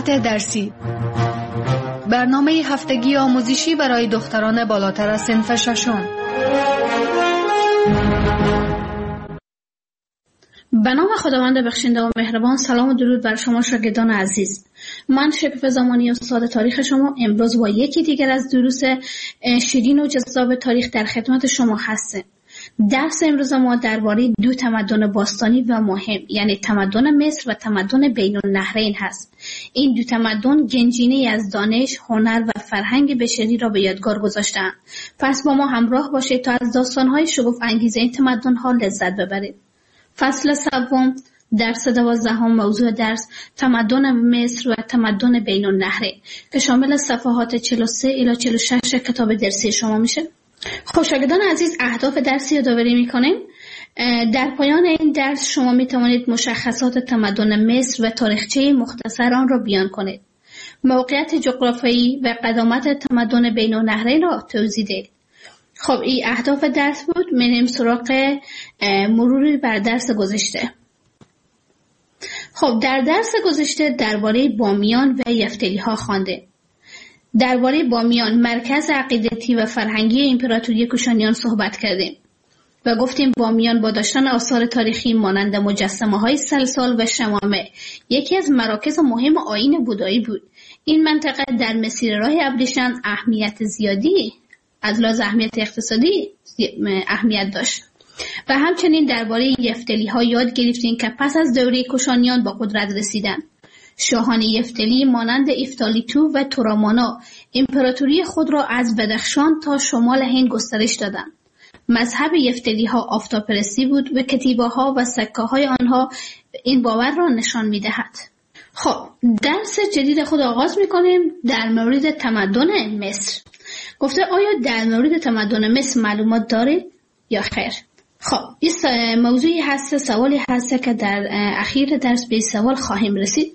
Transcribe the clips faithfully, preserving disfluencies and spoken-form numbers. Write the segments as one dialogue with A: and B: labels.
A: ساعت درسی، برنامه هفتگی آموزشی برای دختران بالاتر از صنف ششم.
B: به نام خداوند بخشنده و مهربان. سلام و درود بر شما شاگردان عزیز. من شکوفه زمانی استاد تاریخ شما امروز با یکی دیگر از دروس شیرین و جذاب تاریخ در خدمت شما هستم. درس امروز ما درباره دو تمدن باستانی و مهم، یعنی تمدن مصر و تمدن بین النهرین هست. این دو تمدن گنجینه‌ای از دانش، هنر و فرهنگ بشری را به یادگار گذاشتند. پس با ما همراه باشید تا از داستان‌های شگفت انگیز این تمدن‌ها لذت ببرید. فصل سوم، درس دوازدهم، موضوع درس تمدن مصر و تمدن بین النهرین که شامل صفحات چهل و سه الی چهل و شش کتاب درسی شما میشه. خب شاگردان عزیز، اهداف درسی یادآوری میکنیم. در پایان این درس شما میتوانید مشخصات تمدن مصر و تاریخچه مختصر آن را بیان کنید. موقعیت جغرافیایی و قدامت تمدن بین النهرین را توضیح دهید. خب این اهداف درس بود. میریم سراغ مروری بر درس گذشته. خب در درس گذشته درباره بامیان و یفتلی ها خوانده. درباره بامیان، مرکز عقیدتی و فرهنگی امپراتوری کوشانیان صحبت کردیم و گفتیم بامیان با داشتن آثار تاریخی مانند مجسمه های سلسال و شمامه یکی از مراکز مهم آیین بودایی بود. این منطقه در مسیر راه ابریشم اهمیت زیادی از لحاظ اهمیت اقتصادی اهمیت داشت. و همچنین درباره یفتلی ها یاد گرفتیم که پس از دوره کوشانیان با قدرت رسیدن. شاهان یفتلی مانند افتالیتو و تورامانا امپراتوری خود را از بدخشان تا شمال هند گسترش دادند. مذهب یفتلی ها آفتاب‌پرستی بود و کتیبه ها و سکه های آنها این باور را نشان می دهد. خب درس جدید خود آغاز می کنیم در مورد تمدن مصر. گفته آیا در مورد تمدن مصر معلومات دارید یا خیر؟ خب این موضوعی هست، سوالی هست که در اخیر درس به سوال خواهیم رسید.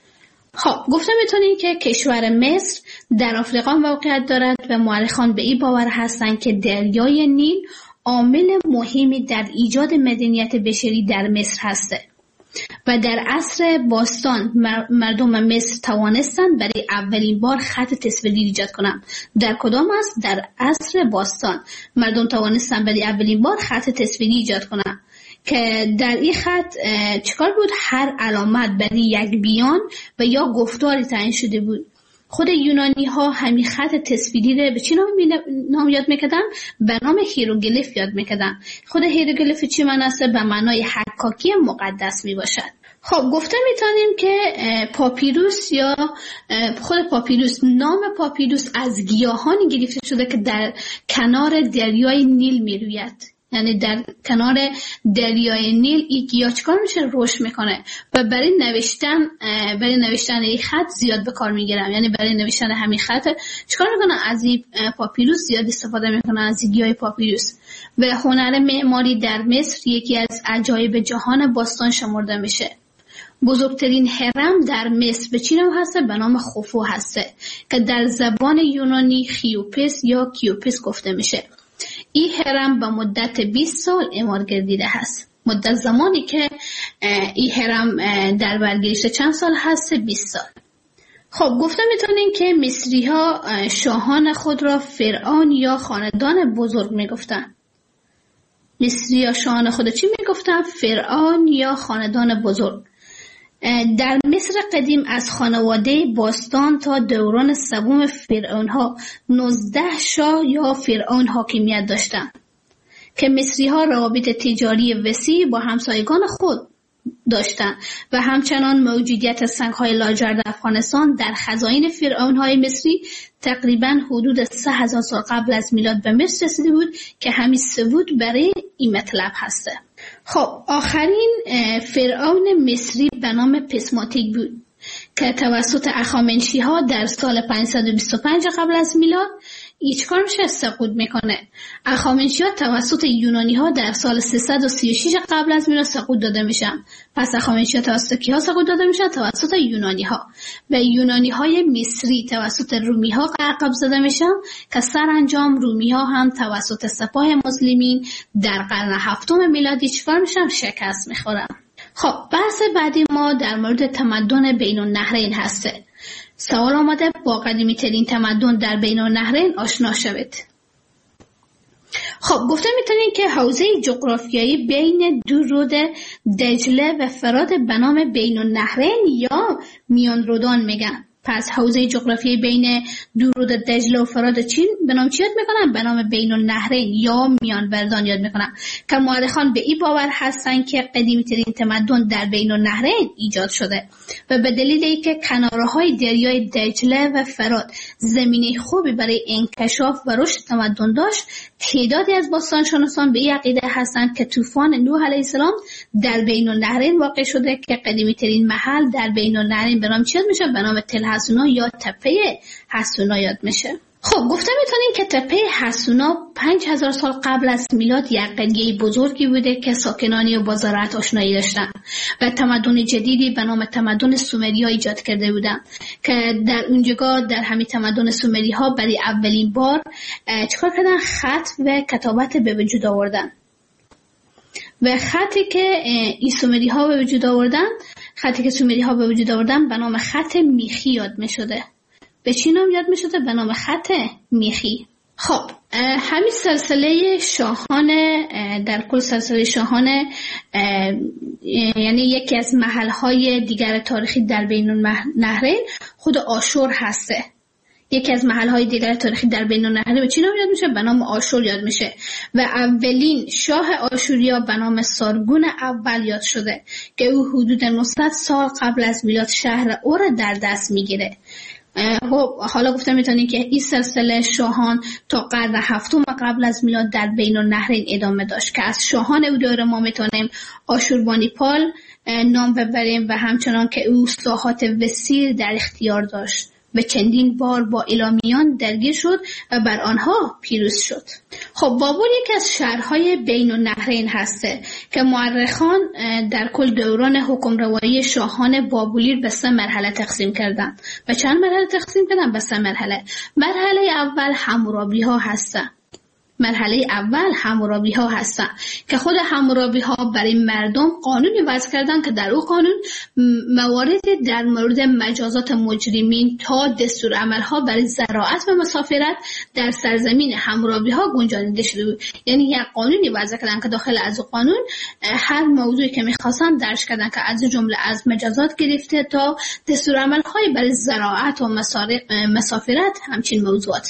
B: خب گفته میتونیم که کشور مصر در آفریقا موقعیت دارد و مورخان به این باور هستند که دریای نیل عامل مهمی در ایجاد مدنیت بشری در مصر هسته و در عصر باستان مردم مصر توانستند برای اولین بار خط تصویری ایجاد کنند. در کدام است؟ در عصر باستان مردم توانستند برای اولین بار خط تصویری ایجاد کنند که در این خط چیکار بود؟ هر علامت برای یک بیان و یا گفتاری تعیین شده بود. خود یونانی ها همین خط تصویری رو به چی نام یاد میکردن؟ به نام هیروگلیف یاد میکردن. خود هیروگلیف چی معنی است؟ به معنای حکاکی مقدس میباشد. خب گفته میتونیم که پاپیروس یا خود پاپیروس، نام پاپیروس از گیاهانی گرفته شده که در کنار دریای نیل میروید. یعنی در کنار دریای نیل این گیاه چیکار میشه؟ رشد میکنه و برای نوشتن برای نوشتن این خط زیاد به کار میگیرن. یعنی برای نوشتن همین خط چیکار میکنن؟ از این پاپیروس زیاد استفاده میکنن، از این گیاه پاپیروس. و هنر معماری در مصر یکی از عجایب جهان باستان شمرده میشه. بزرگترین هرم در مصر به چی نام هسته؟ به نام خوفو هسته که در زبان یونانی خیوپس یا کیوپس گفته میشه. این هرم به مدت بیست سال اعمار گردیده هست. مدت زمانی که این هرم در برگشته چند سال هست؟ بیست سال. خب گفته میتونیم که مصری ها شاهان خود را فرعون یا خاندان بزرگ میگفتن. مصری ها شاهان خود چی میگفتن؟ فرعون یا خاندان بزرگ. در مصر قدیم از خانواده باستان تا دوران سوم فرعون ها نوزده شاه یا فرعون حاکمیت داشتند که مصری ها روابط تجاری وسیع با همسایگان خود داشتند و همچنان موجودیت سنگ های لاجرد افغانستان در خزائن فرعون های مصری تقریبا حدود سه هزار سال قبل از میلاد به مصر رسیده بود که همین ثبوت برای این مطلب هسته. خب آخرین فرعون مصری به نام پسماتیک بود که توسط اخامنشی ها در سال پانصد و بیست و پنج قبل از میلاد ایچ کار میشه سقوط میکنه. اخامنشی ها توسط یونانی ها در سال سیصد و سی و شش قبل از میلاد سقوط داده میشن. پس اخامنشی ها توسط کی ها سقوط داده میشن؟ توسط یونانی ها. و یونانی های مصری توسط رومی ها عقب زده میشن که سرانجام رومی ها هم توسط سپاه مسلمین در قرن هفتم میلادی چیکار میشن؟ شکست میخورن. خب بحث بعدی ما در مورد تمدن بین النهرین هسته. سوال آمده با قدیمی ترین تمدن در بین النهرین آشنا شوید. خب گفته میتونین که حوزه جغرافیایی بین دو رود دجله و فرات به نام بین النهرین یا میان رودان میگن. پس حوزه جغرافیایی بین دو رود دجله و فرات چین به نام چی یاد میکنن؟ به نام بین النهرین یا میان وردان یاد میکنن که مورخان به این باور هستن که قدیمی ترین تمدن در بین النهرین ایجاد شده و به دلیل اینکه کناره های دریای دجله و فرات زمینه خوبی برای انکشاف و رشد تمدن داشت، تعدادی از باستانشناسان به این عقیده هستند که طوفان نوح علیه السلام در بین النهرین واقع شده که قدیمی ترین محل در بین النهرین به نام چی یاد میشه؟ به نام تل حسونا یا تپه حسونا یاد میشه. خب گفته میتونیم که تپه حسونا پنج هزار سال قبل از میلاد یک قریه بزرگی بوده که ساکنانی و با زراعت آشنایی داشتن و تمدن جدیدی به نام تمدن سومری ها ایجاد کرده بودن که در اونجا در همین تمدن سومری ها برای اولین بار چکار کردن؟ خط و کتابت به وجود آوردن و خطی که این سومری ها به وجود آوردن خطی که سومری ها به وجود آوردن به نام خط میخی یاد می شده. به چی نام یاد می شده؟ به نام خط میخی. خب همین سلسله شاهان در کل سلسله شاهان یعنی یکی از محلهای دیگر تاریخی در بین النهرین خود آشور هسته. یکی از محلهای دیگر تاریخی در بین النهرین به چی نام یاد میشه؟ به نام آشور یاد میشه و اولین شاه آشوریا به نام سارگون اول یاد شده که او حدود نهصد سال قبل از میلاد شهر او را در دست میگیره. حالا گفتم میتونید که این سلسله شاهان تا قرن هفتم قبل از میلاد در بین النهرین ادامه داشت که از شاهان او دوره ما میتونیم آشوربانیپال نام ببریم و همچنان که او ساحات وسیع در اختیار داشت و چندین بار با ایلامیان درگیر شد و بر آنها پیروز شد. خب بابل یکی از شهرهای بین النهرین هسته که مورخان در کل دوران حکمروایی شاهان بابلی به سه مرحله تقسیم کردن. و چند مرحله تقسیم کردن؟ به سه مرحله. مرحله اول حمورابی ها هستن. مرحله اول حمورابی ها هستن که خود حمورابی ها برای مردم قانونی وضع کردن که در او قانون مواردی در مورد مجازات مجرمین تا دستور عمل ها برای زراعت و مسافرت در سرزمین حمورابی ها گنجانیده شده بود. یعنی یک قانونی وضع کردن که داخل از او قانون هر موضوعی که میخواستن درج کردن که از جمله از مجازات گرفته تا دستور عمل های برای زراعت و مسافرت همچین موضوعات.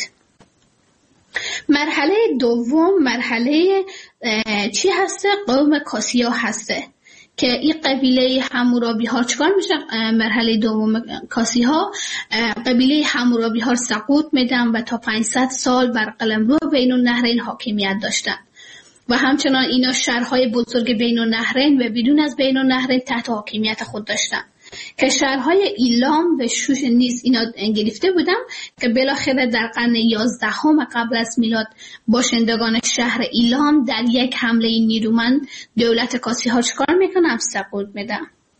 B: مرحله دوم مرحله چی هسته؟ قوم کاسیا هسته که این قبیله حمورابی ها چکار میشه؟ مرحله دوم کاسی ها قبیله حمورابی ها سقوط میدن و تا پانصد سال بر قلمرو بین النهرین حاکمیت داشتن و همچنان اینا شهرهای بزرگ بین النهرین و بدون از بین النهرین تحت حاکمیت خود داشتن که شهرهای ایلام و شوش نیز اینا گرفته بودن که بالاخره در قرن یازدهم قبل از میلاد باشندگان شهر ایلام در یک حمله نیرومند دولت کاسی ها چکار میکنن؟ سقوط میدن.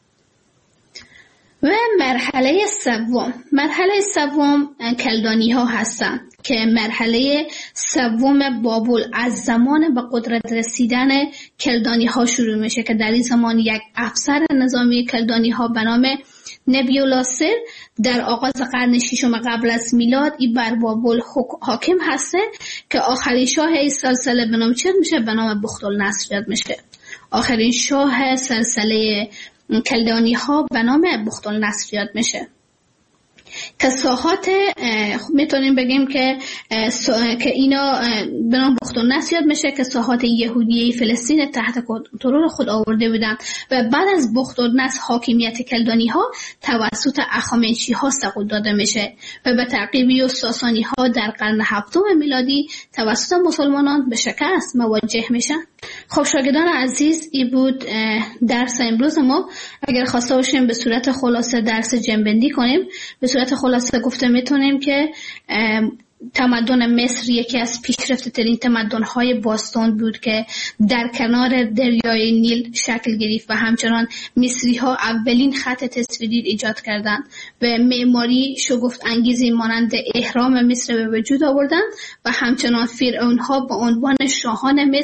B: و مرحله سوم مرحله سوم کلدانی ها هستن که مرحله سوم بابل از زمان به قدرت رسیدن کلدانی ها شروع میشه که در این زمان یک افسر نظامی کلدانی ها به نام نبیولاسر در آغاز قرن ششم قبل از میلاد ای بر بابل حاکم هسته که آخرین شاه این سلسله به نام چه میشه؟ به نام بختالنصر یاد میشه. آخرین شاه سلسله کلدانی ها به نام بختالنصر یاد میشه که ساحات میتونیم بگیم که که اینا به نام بختالنصر یاد میشه که ساحات یهودیه فلسطین تحت کنترل خود آورده بودن و بعد از بختالنصر حاکمیت کلدانی ها توسط اخامنشی ها سقوط داده میشه و به تعقیبی و ساسانی ها در قرن هفتم میلادی توسط مسلمانان به شکست مواجه میشن. خب شاگردان عزیز، این بود درس امروز ما. اگر خواسته باشیم به صورت خلاصه درس جنبندی کنیم، به صورت خلاصه گفته میتونیم که تمدن مصر یکی از پیشرفته ترین تمدن های باستان بود که در کنار دریای نیل شکل گرفت و همچنان مصری ها اولین خط تصویری ایجاد کردند و معماری شگفت انگیزی مانند اهرام مصر به وجود آوردند و همچنان فرعون ها به عنوان شاهان مصر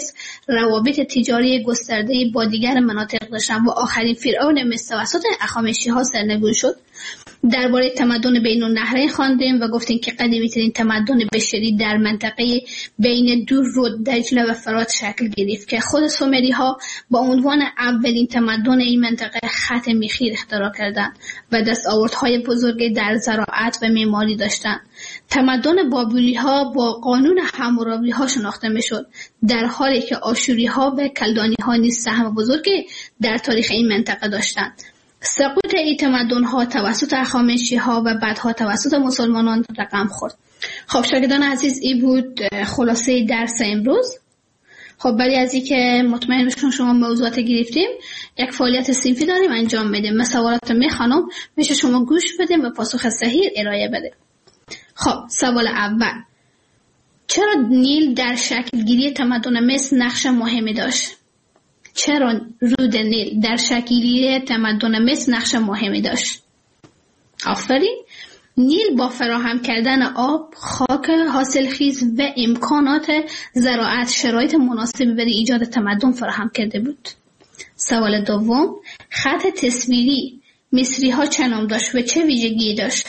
B: روابط تجاری گسترده با دیگر مناطق داشتند و آخرین فرعون مصر توسط هخامنشی‌ها سرنگون شد. درباره تمدن بین النهرین خواندیم و گفتیم که قدیمی‌ترین تمدن بشری در منطقه بین دو رود دجله و فرات شکل گرفت که خود سومری‌ها با عنوان اولین تمدن این منطقه خط میخی اختراع کردند و دستاوردهای بزرگی در زراعت و معماری داشتند. تمدن بابلی‌ها با قانون حمورابی‌ها شناخته می‌شد، در حالی که آشوری‌ها و کلدانی‌ها نیز سهم بزرگی در تاریخ این منطقه داشتند. سقوط این تمدن‌ها توسط هخامنشی‌ها و بعدها توسط مسلمانان رقم خورد. خب شاگردان عزیز، این بود خلاصه درس امروز. خب برای از این که مطمئن بشون شما موضوعات گرفتیم، یک فعالیت صنفی داریم انجام میدیم. من سوالات میخوانم، میشه شما گوش بدیم و پاسخ صحیح ارائه بده. خب سوال اول: چرا نیل در شکل گیری تمدن مصر نقش مهمی داشت؟ چرا رود نیل در شکلی تمدن مصر نقش مهمی داشت؟ آفرین. نیل با فراهم کردن آب، خاک حاصلخیز و امکانات زراعت شرایط مناسبی برای ایجاد تمدن فراهم کرده بود. سوال دوم: خط تصویری مصری ها چه نام داشت و چه ویژگی داشت؟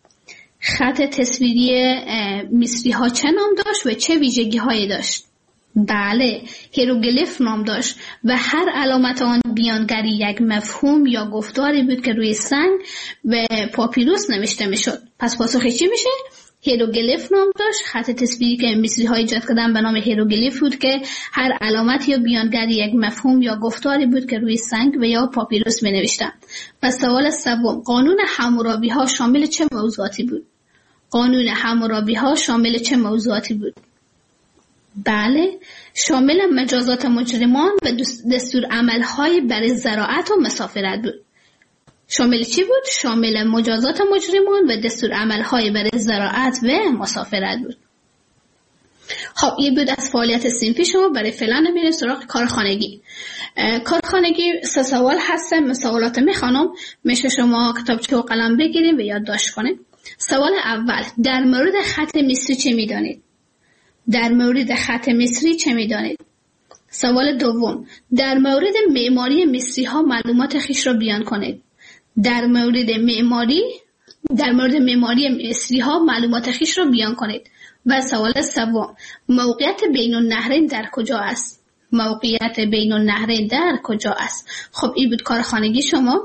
B: خط تصویری مصری ها چه نام داشت و چه ویژگی هایی داشت؟ بله، هیروگلیف نام داشت و هر علامت آن بیانگری یک مفهوم یا گفتاری بود که روی سنگ و پاپیروس نوشته می شد. پس پاسخ چی میشه؟ هیروگلیف نام داشت. خط تصویری که مصری ها ایجاد کردن به نام هیروگلیف بود که هر علامت یا بیانگری یک مفهوم یا گفتاری بود که روی سنگ و یا پاپیروس می نوشتن. پس سوال سوم: قانون حمورابی ها شامل چه موضوعاتی بود؟ قانون حمورابی ها شامل چه موضوعاتی بود؟ بله، شامل مجازات مجرمان و دستور عملهای برای زراعت و مسافرت بود. شامل چی بود؟ شامل مجازات مجرمان و دستور عملهای برای زراعت و مسافرت بود. خب این بود از فعالیت صنفی شما. برای فعلا بریم سراغ کارخانگی. کارخانگی سه سوال هستن. من سوالات میخوانم، میشه شما کتابچه و قلم بگیریم و یادداشت کنیم. سوال اول: در مورد خط مصری چه میدانید؟ در مورد خط مصری چه میدانید؟ سوال دوم: در مورد معماری مصری ها معلومات خیش را بیان کنید. در مورد معماری در مورد معماری مصری ها معلومات خیش را بیان کنید. و سوال سوم: موقعیت بین النهرین در کجا است؟ موقعیت بین النهرین در کجا است؟ خب این بود کارخانگی شما.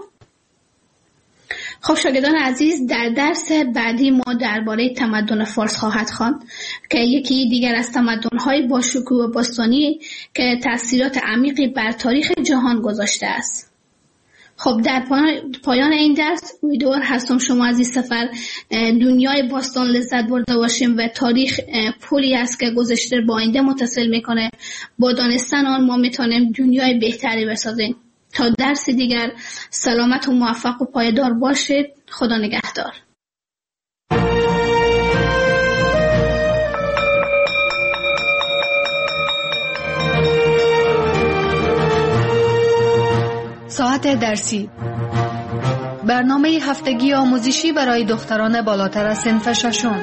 B: خب شاگردان عزیز، در درس بعدی ما درباره تمدن فارس خواهد خواند که یکی دیگر از تمدن‌های با شکوه و باستانی که تأثیرات عمیقی بر تاریخ جهان گذاشته است. خب در پایان این درس امیدوار هستم شما از این سفر دنیای باستان لذت برده باشیم و تاریخ پلی است که گذشته با آینده متصل میکنه. با دانستن آن ما میتونیم دنیای بهتری بسازیم. تا درس دیگر سلامت و موفق و پایدار باشید. خدا نگهدار.
A: ساعت درسی، برنامه هفتگی آموزشی برای دختران بالاتر از صنف ششم.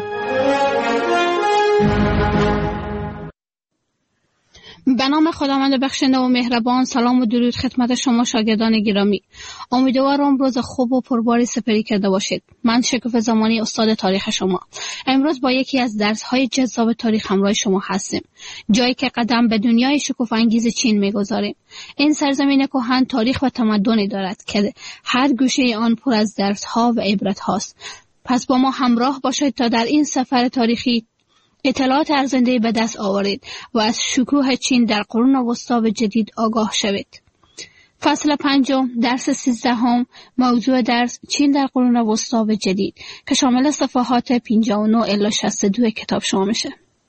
B: به نام خداوند بخشنده و مهربان. سلام و درود خدمت شما شاگردان گرامی. امیدوارم روز خوب و پرباری سپری کرده باشید. من شکوفه زمانی، استاد تاریخ شما. امروز با یکی از درس‌های جذاب تاریخ همراه شما هستیم، جایی که قدم به دنیای شکوفه انگیز چین می‌گذاریم. این سرزمین کهن تاریخ و تمدنی دارد که هر گوشه آن پر از درس‌ها و عبرت‌هاست. پس با ما همراه باشید تا در این سفر تاریخی اطلاعات ارزنده به دست آورید و از شکوه چین در قرون وسطی و جدید آگاه شوید. فصل پنجم، درس سیزدهم، موضوع درس چین در قرون وسطی و جدید که شامل صفحات پنجاه و نه الی شصت و دو کتاب شما میشه.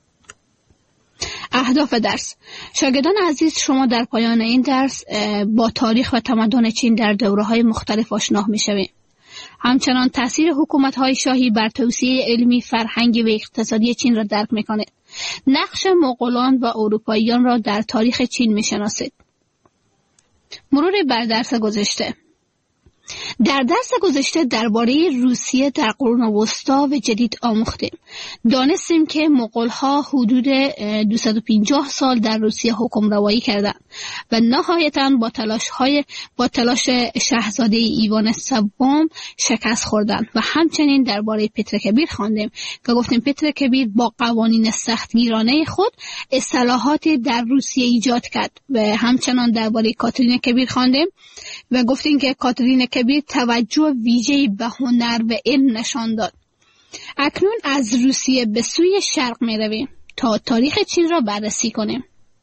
B: اهداف درس: شاگردان عزیز، شما در پایان این درس با تاریخ و تمدن چین در دوره‌های مختلف آشنا میشوید. همچنان تأثیر حکومت‌های شاهی بر توسعه علمی، فرهنگی و اقتصادی چین را درک می‌کنید. نقش مغولان و اروپاییان را در تاریخ چین می‌شناسید. مرور بر درس گذشته. در درس گذشته درباره روسیه در قرون وسطا و جدید آموختیم. دانستیم که مغول‌ها حدود دویست و پنجاه سال در روسیه حکمروایی کردند و نهایتاً با تلاش‌های با تلاش شاهزاده ایوان سوم شکست خوردند. و همچنین درباره پتر کبیر خواندیم که گفتیم پتر کبیر با قوانین سختگیرانه خود اصلاحاتی در روسیه ایجاد کرد. و همچنان درباره کاترین کبیر خواندیم و گفتیم که کاترین کبیر توجه ویژه‌ای به هنر و علم نشان داد. اکنون از روسیه به سوی شرق می رویم تا تاریخ چین را بررسی کنیم.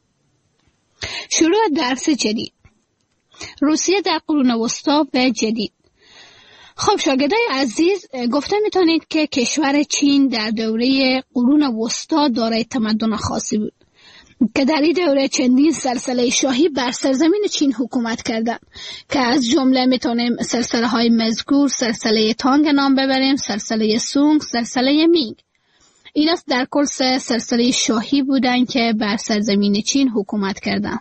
B: شروع درس جدید. روسیه در قرون وسطا و جدید. خب شاگردای عزیز، گفته میتونید که کشور چین در دوره قرون وسطا دارای تمدن خاصی بود که در این دوره چندین سلسله شاهی بر سرزمین چین حکومت کردند که از جمله میتونیم سلسله های مذکور، سلسله تانگ نام ببریم، سلسله سونگ، سلسله مینگ. اینا در کل سه سلسله شاهی بودند که بر سرزمین چین حکومت کردند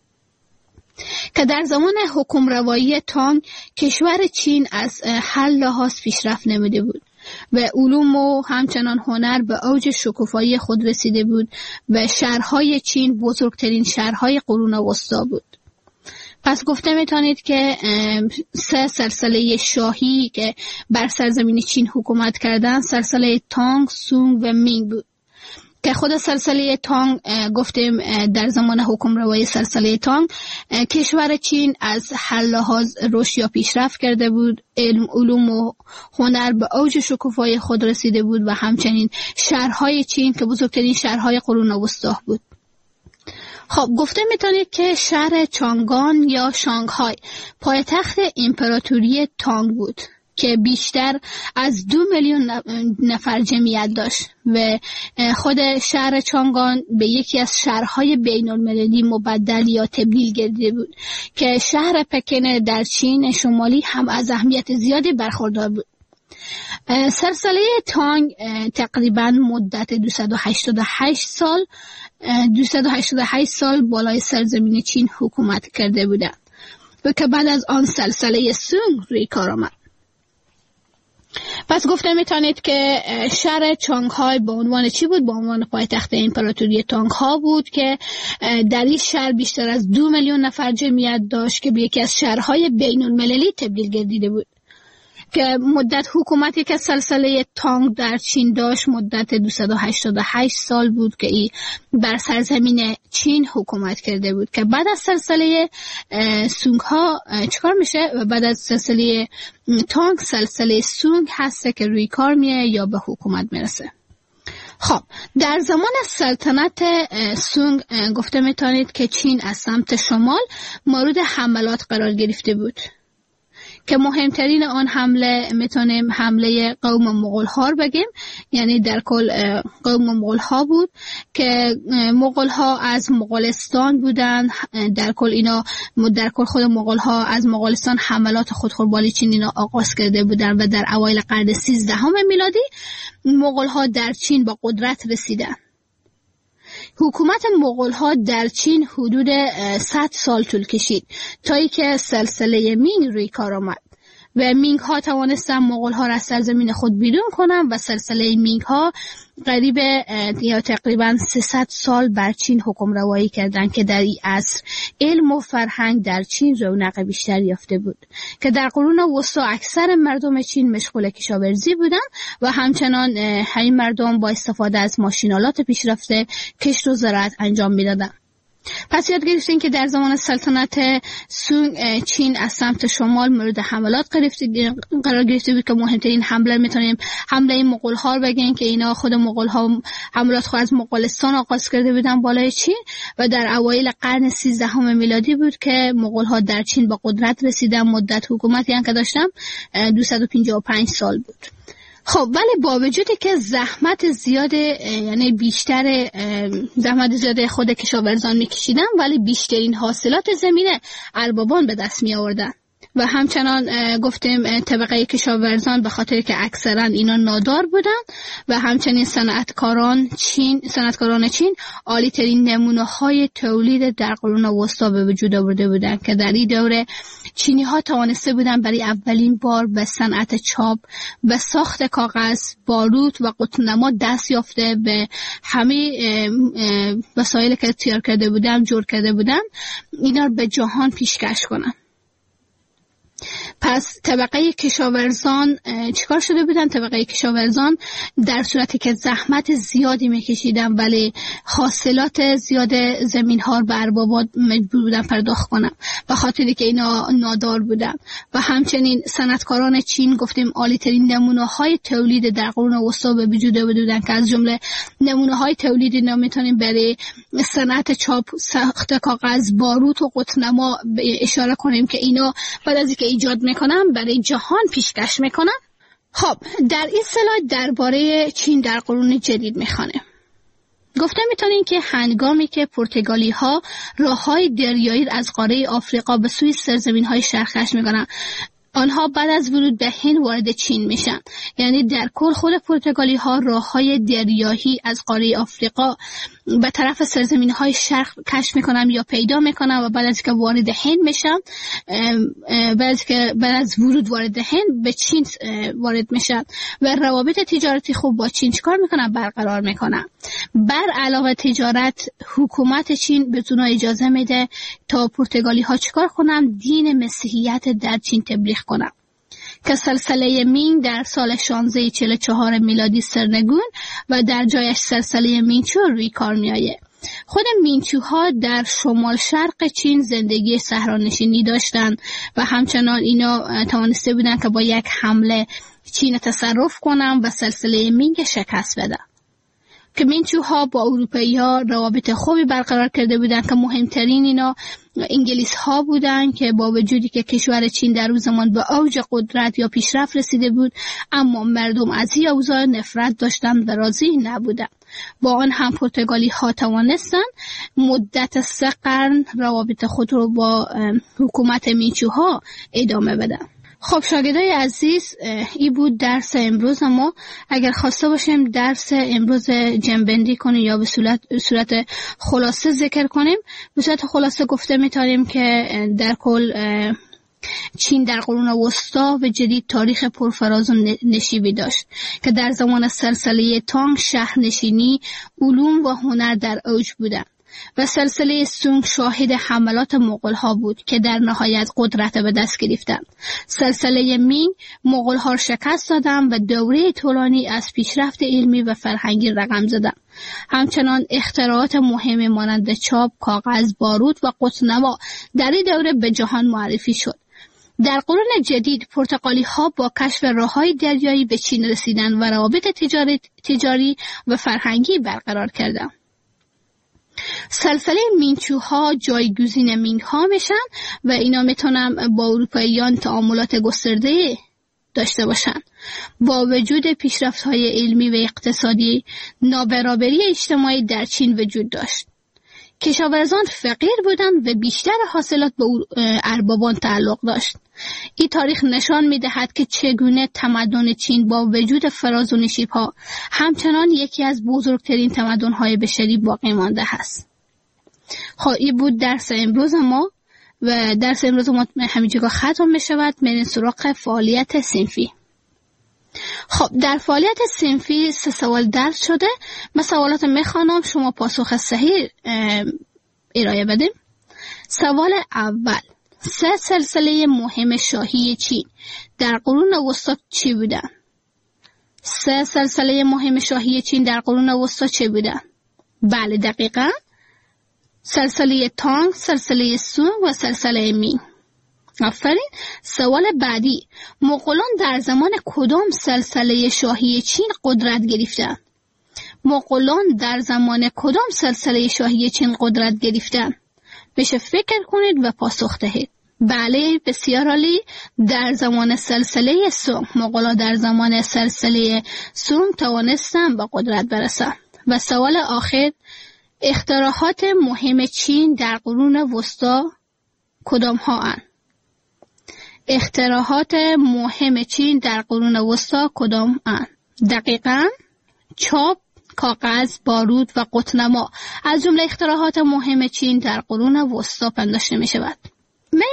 B: که در زمان حکمروایی تانگ کشور چین از هر لحاظ پیشرفت نموده بود و علوم و همچنان هنر به اوج شکوفایی خود رسیده بود و شهرهای چین بزرگترین شهرهای قرون وسطا بود. پس گفته میتونید که سه سلسله شاهی که بر سرزمین چین حکومت کردن سلسله تانگ، سونگ و مینگ بود که خود سلسله تانگ گفتیم در زمان حکمروایی سلسله تانگ کشور چین از هر لحاظ رشد یا پیشرفت کرده بود، علم، علوم و هنر به اوج شکوفایی خود رسیده بود و همچنین شهرهای چین که بزرگترین شهرهای قرون وسطا بود. خب گفته میتونید که شهر چانگان یا شانگهای پایتخت امپراتوری تانگ بود که بیشتر از دو میلیون نفر جمعیت داشت و خود شهر چانگان به یکی از شهرهای بین المللی مبدل یا تبدیل گردیده بود که شهر پکن در چین شمالی هم از اهمیت زیادی برخوردار بود. سلسله تانگ تقریبا مدت دویست و هشتاد و هشت سال دویست و هشتاد و هشت سال بالای سرزمین چین حکومت کرده بودند و که بعد از آن سلسله سونگ روی کار آمد. پس گفته میتونید که شهر چانگهای به عنوان چی بود؟ به عنوان پایتخت امپراتوری تانگها بود که در این شهر بیشتر از دو میلیون نفر جمعیت داشت که به یکی از شهرهای بین المللی تبدیل گردیده بود که مدت حکومتی که سلسله تانگ در چین داشت مدت دویست و هشتاد و هشت سال بود که ای بر سرزمین چین حکومت کرده بود که بعد از سلسله سونگ ها چیکار میشه و بعد از سلسله تانگ سلسله سونگ هسته که روی کار میه یا به حکومت میرسه. خب در زمان سلطنت سونگ گفته میتونید که چین از سمت شمال مورد حملات قرار گرفته بود که مهمترین آن حمله میتونیم حمله قوم مغول‌ها رو بگیم، یعنی در کل قوم مغول‌ها بود که مغول‌ها از مغولستان بودن. در کل اینا در کل خود مغول‌ها از مغولستان حملات خودخوربالی چین اینا آغاز کرده بودن و در اوایل قرن سیزدهم میلادی مغول‌ها در چین با قدرت رسیدن. حکومت مغول‌ها در چین حدود صد سال طول کشید تا اینکه سلسله مینگ روی کار آمد و مینگ ها توانستن مغول ها را از سرزمین خود بیرون کنن و سلسله مینگ ها قریب یا تقریبا سیصد سال بر چین حکمروایی کردند که در این عصر علم و فرهنگ در چین رونق بیشتر یافته بود که در قرون وسطا اکثر مردم چین مشغول کشاورزی بودند و همچنان همین مردم با استفاده از ماشینالات پیشرفته کشت و زراعت انجام میدادند. پس یاد گرفتین که در زمان سلطنت سونگ چین از سمت شمال مورد حملات قرار گرفته بود که مهمترین حمله میتونیم حمله مغول ها رو بگیم که اینا خود مغول ها حملات خود از مغولستان آغاز کرده بودن بالای چین و در اوایل قرن سیزدهم میلادی بود که مغول ها در چین با قدرت رسیدن. مدت حکومتی هم که داشتم دویست و پنجاه و پنج سال بود. خب ولی با وجودی که زحمت زیاد یعنی بیشتر زحمت زیاد خود کشاورزان میکشیدن ولی بیشترین حاصلات زمینه اربابان به دست می آوردن و همچنان گفتیم طبقه کشاورزان به خاطر که اکثرا اینا نادار بودن و همچنین صنعتکاران چین صنعتکاران چین عالی ترین نمونه های تولید در قرون وسطا به وجود آورده بودند که در این دوره چینی ها توانسته بودند برای اولین بار به صنعت چاپ، به ساخت کاغذ، باروت و قطنما دست یافته به همه وسایلی که تیار کرده بودند، جور کرده بودند، اینا به جهان پیشکش کنند. پس طبقه کشاورزان چیکار شده بودن؟ طبقه کشاورزان در صورتی که زحمت زیادی میکشیدن ولی حاصلات زیاد زمین ها رو به اربابات مجبور بودن پرداخت کنن به خاطری که اینا نادار بودن. و همچنین صنعتکاران چین گفتیم عالی ترین نمونه های تولید در قرون وسطا به وجود آورده بودن که از جمله نمونه های تولید اینا میتونیم برای صنعت چاپ، ساخت کاغذ، باروت و قطنما اشاره کنیم که اینا بعد از اینکه ایجاد میکنن برای جهان پیشکش میکنن. خب در این سلاید درباره چین در قرون جدید میخوانه. گفته میتونین که هنگامی که پرتغالی ها راه های دریایی از قاره آفریقا به سوی سرزمین های شرقش میکنن، آنها بعد از ورود به هند وارد چین میشن. یعنی در کل خود پرتغالی ها راه های دریایی از قاره آفریقا به طرف سرزمین های شرق کشف میکنن یا پیدا میکنن و بعد از که وارد هند میشن، بعد از که بعد از ورود وارد هند به چین وارد میشن و روابط تجارتی خوب با چین چیکار میکنن؟ برقرار میکنن. بر علاوه تجارت، حکومت چین بهتون اجازه میده تا پرتغالی ها چیکار کنن؟ دین مسیحیت در چین تبلیغ کنن که سلسله مینگ در سال شانزده صد و چهل و چهار میلادی سرنگون و در جایش سلسله مینچو روی کار میآید. خود مینچوها در شمال شرق چین زندگی صحرانشینی داشتند و همچنان اینا توانسته بودند که با یک حمله چین تصرف کنند و سلسله مینگ شکست بدن. که مینچوها با اروپایی ها روابط خوبی برقرار کرده بودند که مهمترین اینا انگلیس ها بودند که با وجودی که کشور چین در اون زمان به اوج قدرت یا پیشرفت رسیده بود، اما مردم از این اوضاع نفرت داشتند و راضی نبودند. با آن هم پرتغالی ها توانستند مدت سه قرن روابط خود رو با حکومت مینچوها ادامه بدن. خب شاگردای عزیز، این بود درس امروز. ما اگر خواسته باشیم درس امروز جنبندی کنیم یا به صورت, صورت خلاصه ذکر کنیم، به صورت خلاصه گفته میتونیم که در کل چین در قرون وسطا و جدید تاریخ پرفراز و نشیبی داشت که در زمان سلسله تانگ شهرنشینی، علوم و هنر در اوج بودند و سلسله سونگ شاهد حملات مغول ها بود که در نهایت قدرت به دست گرفتند. سلسله مینگ مغول ها شکست دادند و دوره طولانی از پیشرفت علمی و فرهنگی رقم زدند. همچنان اختراعات مهمی مانند چاپ، کاغذ، باروت و قطنما در این دوره به جهان معرفی شد. در قرون جدید پرتغالی ها با کشف راههای دریایی به چین رسیدند و روابط تجاری, تجاری و فرهنگی برقرار کردند. سلسله مینچوها جایگزین مینگ ها میشن و اینا میتونن با اروپاییان تعاملات گسترده داشته باشن. با وجود پیشرفت های علمی و اقتصادی، نابرابری اجتماعی در چین وجود داشت. کشاورزان فقیر بودند و بیشتر حاصلات به اربابان تعلق داشت. این تاریخ نشان می‌دهد که چگونه تمدن چین با وجود فراز و نشیب‌ها همچنان یکی از بزرگترین تمدن‌های بشری باقی مانده است. خب این بود درس امروز ما و درس امروز ما همینجا ختم می‌شود. میریم سراغ فعالیت صنفی. خب در فعالیت صنفی سه سوال درس شده. من سوالات میخوانم، شما پاسخ صحیح ارائه بدیم. سوال اول: سه سلسله مهم شاهی چین در قرون وسطا چی بودن؟ سه سلسله مهم شاهی چین در قرون وسطا چی بودن؟ بله دقیقاً سلسله تانگ، سلسله سونگ و سلسله مینگ. آفرین. سوال بعدی: مغولان در زمان کدام سلسله شاهی چین قدرت گرفتند؟ مغولان در زمان کدام سلسله شاهی چین قدرت گرفتند؟ بشه فکر کنید و پاسخ دهید. بله بسیار عالی، در زمان سلسله سونگ. مغولان در زمان سلسله سونگ توانستند به قدرت برسند. و سوال آخر: اختراعات مهم چین در قرون وسطا کدام ها اند؟ اختراعات مهم چین در قرون وسطا کدام اند؟ دقیقاً چاپ، کاغذ، باروت و قطنما از جمله اختراعات مهم چین در قرون وسطا پنداشته می شود. بریم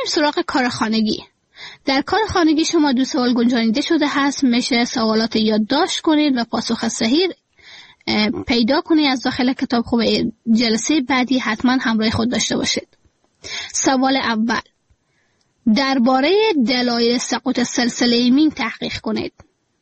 B: بریم سراغ کار خانگی. در کار خانگی شما دو سوال گنجانیده شده هست. میشه سوالات یادداشت کنید و پاسخ صحیح پیدا کنید از داخل کتاب. خوب جلسه بعدی حتما همراه خود داشته باشید. سوال اول، درباره دلایل سقوط سلسله مین تحقیق کنید.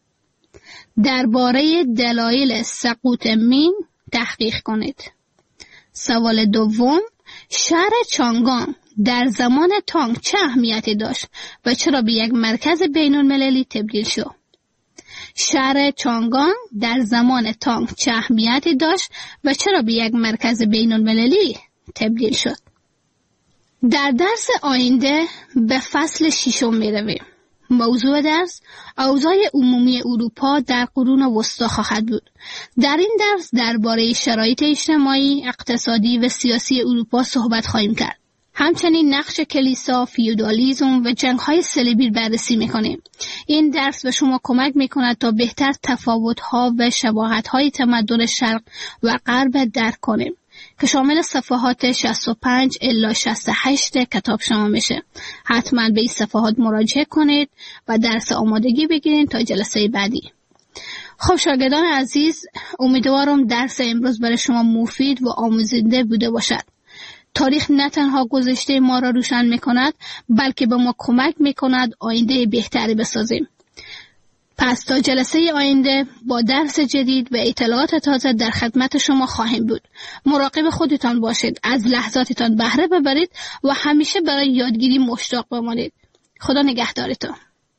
B: درباره دلایل سقوط مین تحقیق کنید. سوال دوم، شهر چانگان در زمان تانگ چه اهمیتی داشت و چرا به یک مرکز بین المللی تبدیل شد؟ شهر چانگان در زمان تانگ چه اهمیتی داشت و چرا به یک مرکز بین المللی تبدیل شد؟ در درس آینده به فصل ششم می رویم. موضوع درس اوضاع عمومی اروپا در قرون وسطی خواهد بود. در این درس درباره شرایط اجتماعی، اقتصادی و سیاسی اروپا صحبت خواهیم کرد. همچنین نقش کلیسا، فیودالیسم و جنگ‌های صلیبی بررسی می‌کنیم. این درس به شما کمک می‌کند تا بهتر تفاوت‌ها و شباهت‌های تمدن شرق و غرب درک کنیم که شامل صفحات شصت و پنج الی شصت و هشت کتاب شما میشه. حتما به این صفحات مراجعه کنید و درس آمادگی بگیرید تا جلسه بعدی. خب شاگردان عزیز، امیدوارم درس امروز برای شما مفید و آموزنده بوده باشد. تاریخ نه تنها گذشته ما را روشن میکند، بلکه به ما کمک میکند آینده بهتری بسازیم. پس تا جلسه آینده با درس جدید و اطلاعات تازه در خدمت شما خواهیم بود. مراقب خودتان باشید، از لحظاتتان بهره ببرید و همیشه برای یادگیری مشتاق بمانید. خدا نگهدارتان.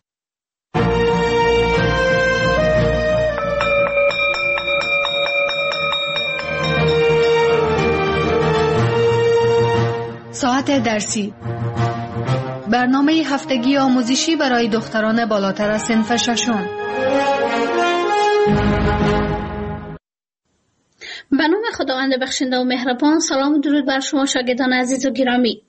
A: ساعت درسی، برنامه هفتگی آموزشی برای دختران بالاتر از صنف ششم.
B: به نام خداوند بخشنده و مهربان. سلام و درود بر شما شاگردان عزیز و گرامی.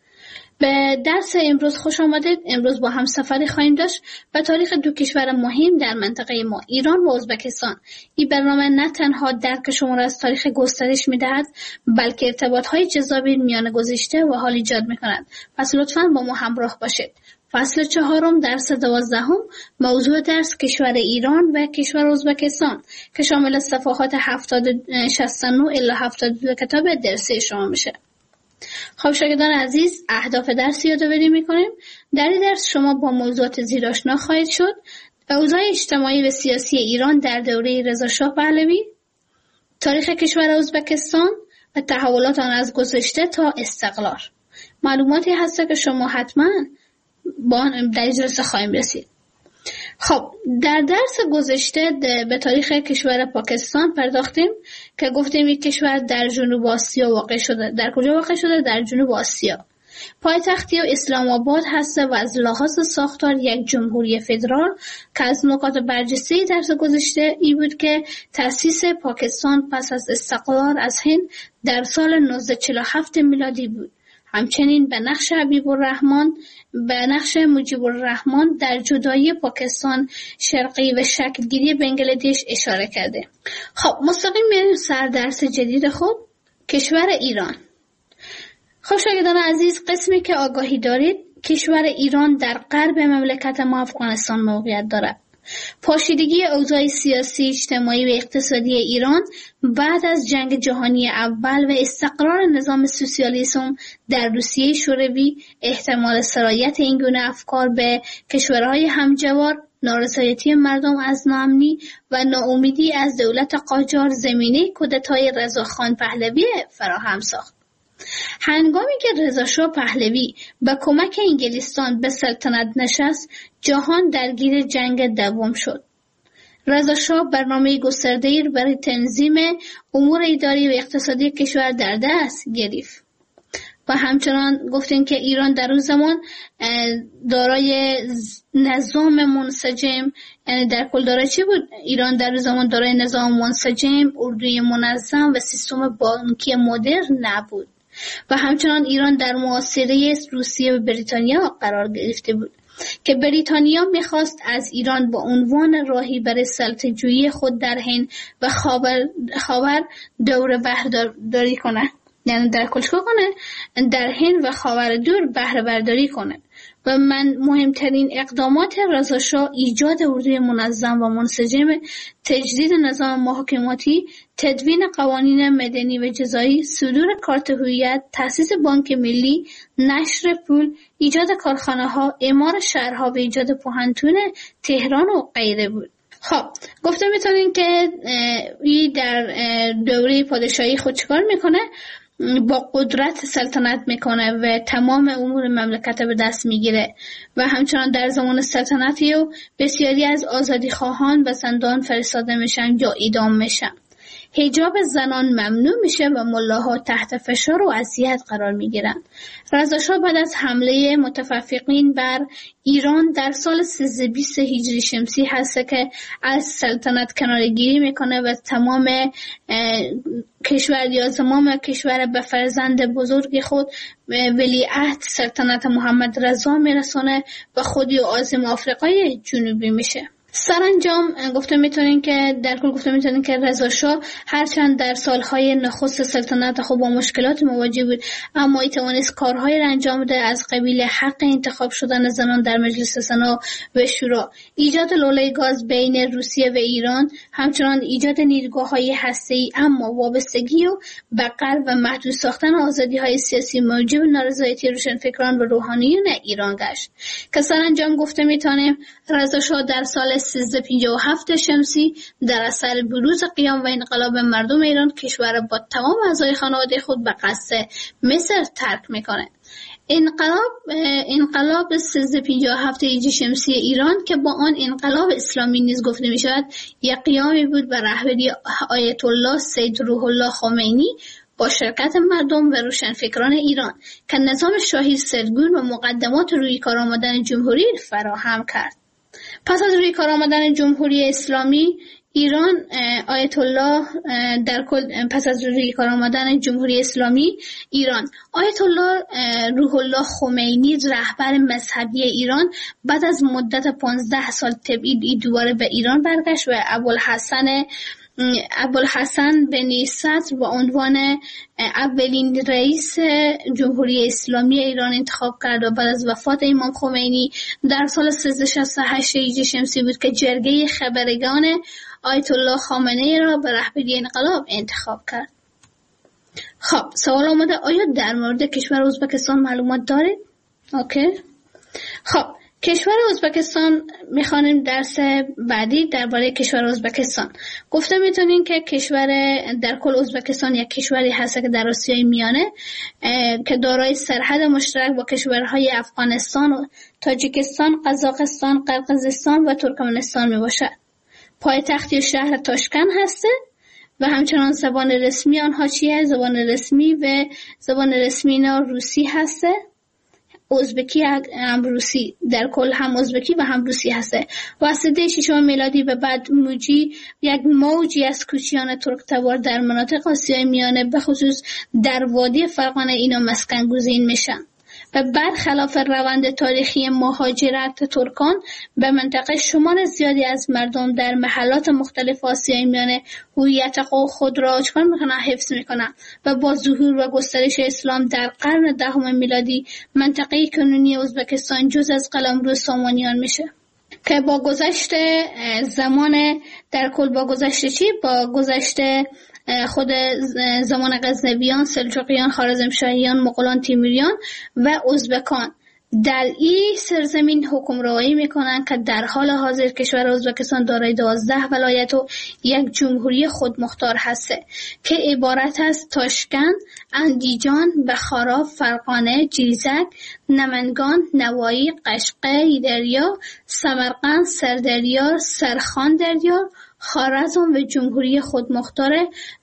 B: به درس امروز خوش آمدید. امروز با هم سفری خواهیم داشت به تاریخ دو کشور مهم در منطقه ما، ایران و ازبکستان. این برنامه نه تنها درک شما را از تاریخ گسترش می‌دهد، بلکه ارتباط‌های جذابی میان گذشته و حال ایجاد می‌کند. پس لطفاً با ما همراه باشید. فصل چهارم درس دوازدهم، موضوع درس کشور ایران و کشور ازبکستان که شامل صفحات هفتاد شصت و نه الی هفتاد و دو کتاب درسی شما میشه. خب شاگردان عزیز، اهداف درس یادآوری میکنیم. در این درس شما با موضوعات زیر آشنا خواهید شد: اوضاع اجتماعی و سیاسی ایران در دوره رضا شاه پهلوی، تاریخ کشور ازبکستان و تحولات آن از گذشته تا استقلال. معلوماتی هست که شما حتما با آن در جلسه خواهیم رسید. خب در درس گذشته به تاریخ کشور پاکستان پرداختیم که گفتیم یک کشور در جنوب آسیا واقع شده. در کجا واقع شده؟ در جنوب آسیا. پایتختی و اسلام آباد هست و از لحاظ ساختار یک جمهوری فدرال که از نکات برجسته درس گذشته ای بود که تأسیس پاکستان پس از استقلال از هند در سال نوزده چهل و هفت میلادی بود. همچنین به نقش حبیب الرحمن به نقش مجیب الرحمن در جدایی پاکستان شرقی و شکلگیری بنگلادش اشاره کرده. خب مستقیم میریم سر درس جدید خود، کشور ایران. خب شاگردان عزیز، قسمی که آگاهی دارید، کشور ایران در غرب مملکت ما افغانستان موقعیت دارد. پاشیدگی اوضاع سیاسی، اجتماعی و اقتصادی ایران بعد از جنگ جهانی اول و استقرار نظام سوسیالیسم در روسیه شوروی، احتمال سرایت این گونه افکار به کشورهای همجوار، نارضایتی مردم از ناامنی و ناامیدی از دولت قاجار زمینه کودتای رضاخان پهلوی فراهم ساخت. هنگامی که رضا شاه پهلوی با کمک انگلستان به سلطنت نشست، جهان درگیر جنگ دوم شد. رضا شاه برنامه گسترده‌ای برای تنظیم امور اداری و اقتصادی کشور در دست گرفت. و همچنان گفتیم که ایران در اون زمان دارای نظام منسجم، یعنی در کل دارای چی بود؟ ایران در اون زمان دارای نظام منسجم، اردوی منظم و سیستم بانکی مدرن نبود. و همچنان ایران در محاصره روسیه و بریتانیا قرار گرفته بود که بریتانیا میخواست از ایران با عنوان راهی برای سلطه‌جویی خود در هند و خاور خاور دور برداری کنه. یعنی در کل چیکار کنه؟ در هند و خاور دور بهره برداری کنه. و من مهمترین اقدامات رضا شاه ایجاد اردوی منظم و منسجم، تجدید نظام محاکماتی، تدوین قوانین مدنی و جزایی، صدور کارت هویت، تأسیس بانک ملی، نشر پول، ایجاد کارخانه‌ها، اعمار شهرها و ایجاد پوهنتون تهران و غیره بود. خب گفته میتونین که این در دوره پادشاهی خود چیکار میکنه؟ با قدرت سلطنت میکنه و تمام امور مملکت به دست میگیره و همچنان در زمان سلطنتی و بسیاری از آزادی خواهان به زندان فرستاده میشن یا اعدام میشن. حجاب زنان ممنوع میشه و ملاها تحت فشار و اذیت قرار میگیرن. رضا شاه بعد از حمله متفقین بر ایران در سال سیزده بیست هجری شمسی هست که از سلطنت کناره‌گیری میکنه و تمام کشور یا تمام کشور به فرزند بزرگ خود ولیعهد سلطنت محمد رضا میرسونه و خودی و عازم آفریقای جنوبی میشه. سرانجام گفته میتونین که در کل گفته میتونین که رضا شاه هرچند در سالهای نخست سلطنت خود با مشکلات مواجه بود، اما توانست کارهای را انجام بده، از قبیل حق انتخاب شدن زنان در مجلس سنا و شورا، ایجاد لوله گاز بین روسیه و ایران، همچنان ایجاد نیروگاه‌های هسته‌ای اما وابستگی و بقر و محدود ساختن آزادی‌های سیاسی موجب نارضایتی روشنفکران و روحانیون ایران گشت. که سرانجام گفته میتونیم رضا شاه در سال سیزده پنجاه و هفت شمسی در اثر بروز قیام و انقلاب مردم ایران کشور با تمام اعضای خانواده خود به قصد مصر ترک میکنه. انقلاب انقلاب سیزده پنجاه و هفت هجری شمسی ایران که با آن انقلاب اسلامی نیز گفته می شود، یک قیامی بود به رهبری آیت الله سید روح الله خمینی با شرکت مردم و روشنفکران ایران که نظام شاهی سرگون و مقدمات روی کار آمدن جمهوری فراهم کرد. پس از روی کار آمدن جمهوری اسلامی ایران، آیت الله در کل پس از روی کار آمدن جمهوری اسلامی ایران، آیت الله روح الله خمینی رهبر مذهبی ایران بعد از مدت پانزده سال تبعید دوباره به ایران برگشت و ابوالحسن ابوالحسن بن صدر با عنوان اولین رئیس جمهوری اسلامی ایران انتخاب کرد و بعد از وفات امام خمینی در سال سیزده شصت و هشت هجری شمسی بود که جرگه خبرگان آیت الله خامنه‌ای را به رهبری انقلاب انتخاب کرد. خب سوال آمده آیا در مورد کشور ازبکستان معلومات دارید؟ اوکی. خب کشور ازبکستان میخوانیم درس بعدی درباره کشور ازبکستان. گفته میتونین که کشور در کل ازبکستان یک کشوری هست که در آسیای میانه که دارای سرحد مشترک با کشورهای افغانستان و تاجیکستان، قزاقستان، قرقیزستان و ترکمنستان میباشد. پایتخت یا شهر تاشکند هسته و همچنان زبان رسمی آنها چیه؟ زبان رسمی و زبان رسمی اینا روسی هسته، ازبکی هم روسی، در کل هم ازبکی و هم روسی هسته. واسطه ششم میلادی به بعد موجی یک موجی از کوچیان ترک تبار در مناطق آسیای میانه به خصوص در وادی فرغانه اینا مسکن گزین میشن و برخلاف روند تاریخی مهاجرت ترکان به منطقه شمار زیادی از مردم در محلات مختلف آسیای میانه هویت خود را چکار میکنن؟ حفظ میکنن و با ظهور و گسترش اسلام در قرن دهم میلادی منطقه کنونی ازبکستان جز از قلمرو سامانیان میشه که با گذشت زمان در کل با گذشت چی؟ با گذشت خود زمان غزنویان، سلجوقیان، خوارزمشاهیان، مغولان، تیموریان و ازبکان در این سرزمین حکمرانی میکنند که در حال حاضر کشور ازبکستان دارای دوازده ولایت و یک جمهوری خودمختار هسته که عبارت از تاشکند، اندیجان، بخارا، فرغانه، جیزک، نمنگان، نوایی، قشقه، دریا، سمرقند، سردریار، سرخان دریا، خوارزم و جمهوری خودمختار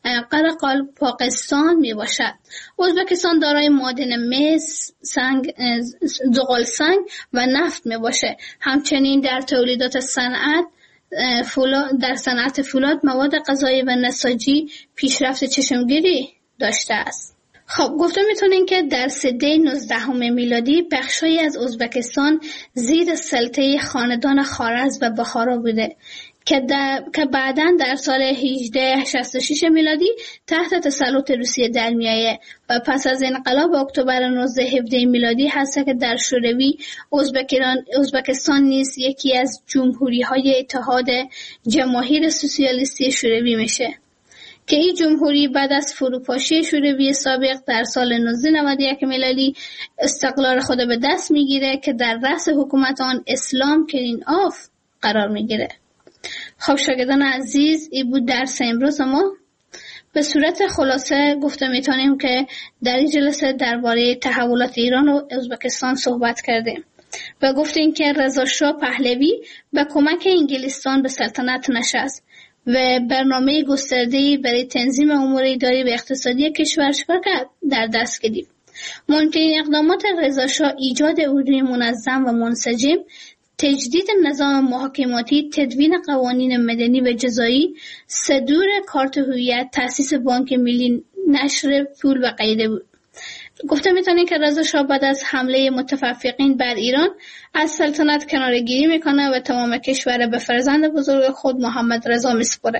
B: قرقال پاکستان می باشد. ازبکستان دارای معادن مس، سنگ، زغال سنگ و نفت می باشه. همچنین در تولیدات صنعت فولاد در صنعت فولاد، مواد غذایی و نساجی پیشرفت چشمگیری داشته است. خب گفته میتونین که در سده نوزدهم میلادی بخشایی از ازبکستان زیر سلطه خاندان خوارزم و بخارا بوده که, که بعداً در سال هجده شصت و شش میلادی تحت تسلط روسیه در میایه و پس از انقلاب اکتبر نوزده هفده میلادی هست که در شوروی ازبکستان نیز یکی از جمهوری‌های اتحاد جماهیر سوسیالیستی شوروی میشه که این جمهوری بعد از فروپاشی شوروی سابق در سال نوزده نود و یک میلادی استقلال خود به دست میگیره که در رأس حکومت آن اسلام کرینوف قرار میگیره. خب شاگردان عزیز، این بود درس امروز ما. به صورت خلاصه گفته میتونیم که در این جلسه درباره تحولات ایران و ازبکستان صحبت کردیم و گفتیم که رضا شاه پهلوی به کمک انگلستان به سلطنت نشست و برنامه گسترده‌ای برای تنظیم امور اداری و اقتصادی کشور چکار کرد؟ در دست گرفت. مهمترین اقدامات رضا شاه ایجاد اردوی منظم و منسجم، تجدید نظام محاکماتی، تدوین قوانین مدنی و جزایی، صدور کارت هویت، تأسیس بانک ملی، نشر پول و غیره بود. گفته میتونی که رضا شاه بعد از حمله متفقین بر ایران از سلطنت کناره‌گیری میکنه و تمام کشور به فرزند بزرگ خود محمد رضا میسپره.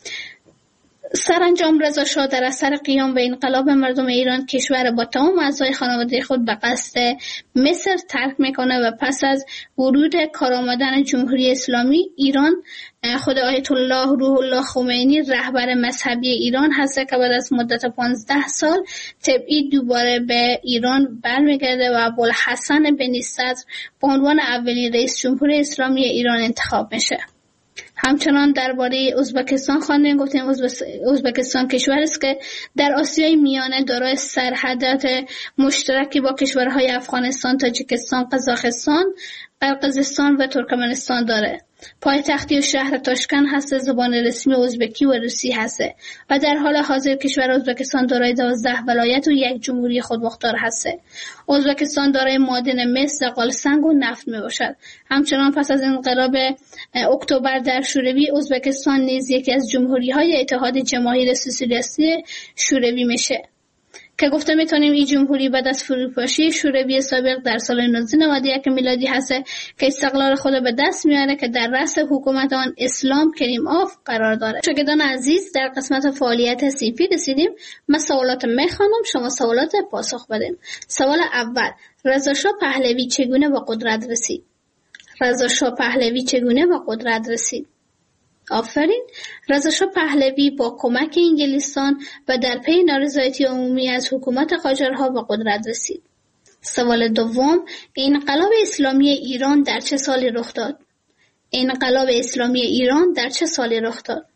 B: سرانجام رضا شاه در اثر قیام به انقلاب مردم ایران کشور با تمام اعضای خانواده خود به قصد مصر ترک میکنه و پس از ورود کارآمدن جمهوری اسلامی ایران خود آیت الله روح الله خمینی رهبر مذهبی ایران هست که بعد از مدت پانزده سال تبعید دوباره به ایران برمیگرده و ابوالحسن بن صدر به عنوان اولین رئیس جمهور اسلامی ایران انتخاب میشه. همچنان درباره ازبکستان خواندیم. گفتیم ازبکستان کشوری است که در آسیای میانه دارای سرحدات مشترکی با کشورهای افغانستان، تاجیکستان، قزاقستان، قرقیزستان و ترکمنستان داره. پایتختی و شهر تاشکند هست، زبان رسمی ازبکی و روسی هست و در حال حاضر کشور ازبکستان دارای دوازده ولایت و یک جمهوری خودمختار هست. ازبکستان دارای معادن مس، زغال سنگ و نفت می باشد. همچنان پس از انقلاب اکتبر در شوروی ازبکستان نیز یکی از جمهوری‌های اتحاد جماهیر سوسیالیستی شوروی میشه که گفته میتونیم این جمهوری بعد از فروپاشی شوروی سابق در سال نوزده نود و یک میلادی هست که استقلال خود به دست میاره که در رأس حکومت آن اسلام کریموف قرار داره. شاگردان عزیز، در قسمت فعالیت صنفی رسیدیم. من سوالات میخوانم، شما سوالات پاسخ بدیم. سوال اول: رضا شاه پهلوی چگونه به قدرت رسید؟ رضا شاه پهلوی چگونه به قدرت رسید؟ آفرین. رضا شاه پهلوی با کمک انگلستان و در پی نارضایتی عمومی از حکومت قاجارها به قدرت رسید. سوال دوم: انقلاب اسلامی ایران در چه سالی رخ داد؟ انقلاب اسلامی ایران در چه سالی رخ داد؟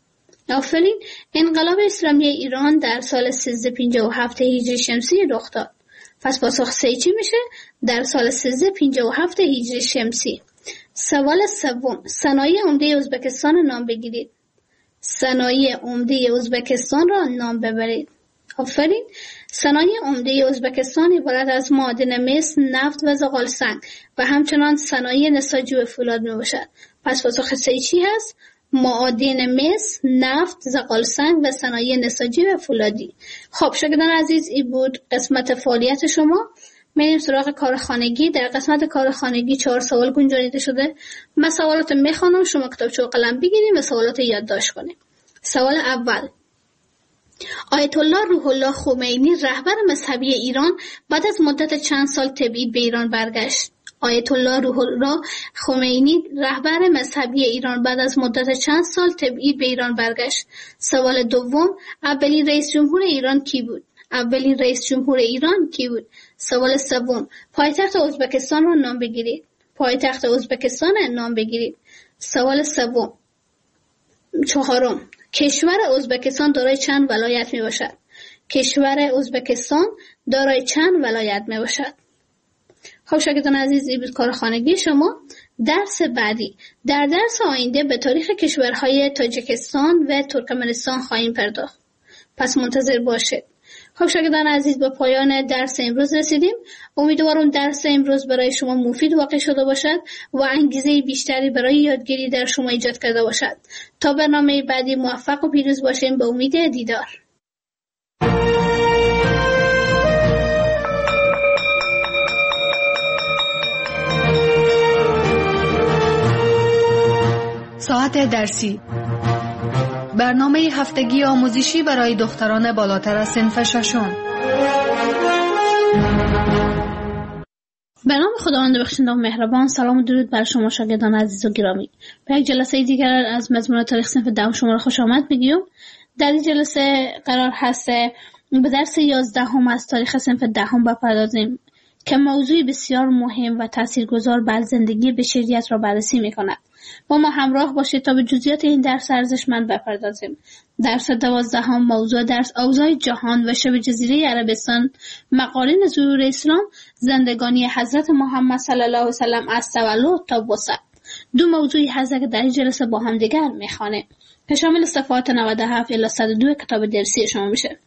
B: آفرین. انقلاب اسلامی ایران در سال سیزده پنجاه و هفت هجری شمسی رخ داد. پس پاسخ سه چی میشه؟ در سال سیزده پنجاه و هفت هجری شمسی. سوال سوم: صنایع عمده ازبکستان را نام بگیرید. صنایع عمده ازبکستان را نام ببرید. آفرین. صنایع عمده ازبکستان عبارت از معادن مس، نفت و زغال سنگ و همچنان صنایع نساجی و فولاد می باشد. پس پاسخ سه چی هست؟ معادن مس، نفت، زغال سنگ و صنایع نساجی و فولادی. خب شاگردان عزیز، این بود قسمت فعالیت شما. میریم سراغ کار خانگی. در قسمت کار خانگی چهار سوال گنجانیده شده. من سوالات میخوانم، شما کتابچه و قلم بگیریم و سوالات یادداشت کنیم. سوال اول: آیت الله روح الله خمینی رهبر مذهبی ایران بعد از مدت چند سال تبعید به ایران برگشت؟ آیت الله روح الله خمینی رهبر مذهبی ایران بعد از مدت چند سال تبعید به ایران برگشت. سوال دوم: اولین رئیس جمهور ایران کی بود؟ اولین رئیس جمهور ایران کی بود؟ سوال سوم: پایتخت ازبکستان را نام بگیرید. پایتخت ازبکستان را نام بگیرید. سوال سوم. چهارم: کشور ازبکستان دارای چند ولایت می باشد؟ کشور ازبکستان دارای چند ولایت می باشد؟ خب شاگردان عزیز، این بود کار خانگی شما. درس بعدی، در درس آینده به تاریخ کشورهای تاجیکستان و ترکمنستان خواهیم پرداخت. پس منتظر باشید. خب شاگردان عزیز، به پایان درس امروز رسیدیم. امیدوارم درس امروز برای شما مفید واقع شده باشد و انگیزه بیشتری برای یادگیری در شما ایجاد کرده باشد. تا برنامه بعدی موفق و پیروز باشیم. به امید دیدار.
A: ساعت ساعت درسی، برنامه هفتگی آموزشی برای دختران بالاتر از صنف ششم.
B: به نام خداوند بخشنده و مهربان. سلام و درود بر شما شاگردان عزیز و گرامی. به یک جلسه دیگر از مضمون تاریخ صنف دهم شما را خوش آمد میگیم. در این جلسه قرار هست به درس یازدهم از تاریخ صنف دهم بپردازیم که موضوعی بسیار مهم و تاثیرگذار بر زندگی بشریت را بررسی می‌کند. با ما همراه باشید تا به جزئیات این درس ارزشمند بپردازیم. درس دوازدهم موضوع درس اوضاع جهان و شبه جزیره عربستان، مقارن ظهور اسلام، زندگانی حضرت محمد صلی الله علیه و سلم از تولد تا وفات. دو موضوعی هست که در این جلسه با هم دیگر می‌خوانیم که شامل صفحات نود و هفت الی صد و دو کتاب درسی شما میشه.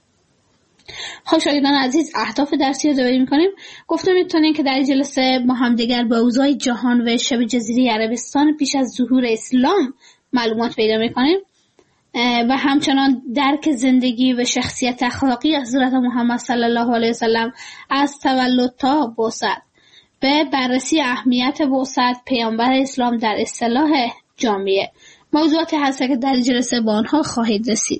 B: خب شاگردان عزیز، اهداف درسی رو داوری می‌کنیم. گفتم می‌تونیم که در این جلسه با هم دیگر به اوضاع جهان و شبه جزیره عربستان پیش از ظهور اسلام معلومات پیدا می‌کنیم و همچنان درک زندگی و شخصیت اخلاقی حضرت محمد صلی الله علیه و سلم از تولد تا بعثت، به بررسی اهمیت بعثت پیامبر اسلام در اصطلاح جامعه. موضوعاتی هست که در جلسه با آنها خواهید رسید.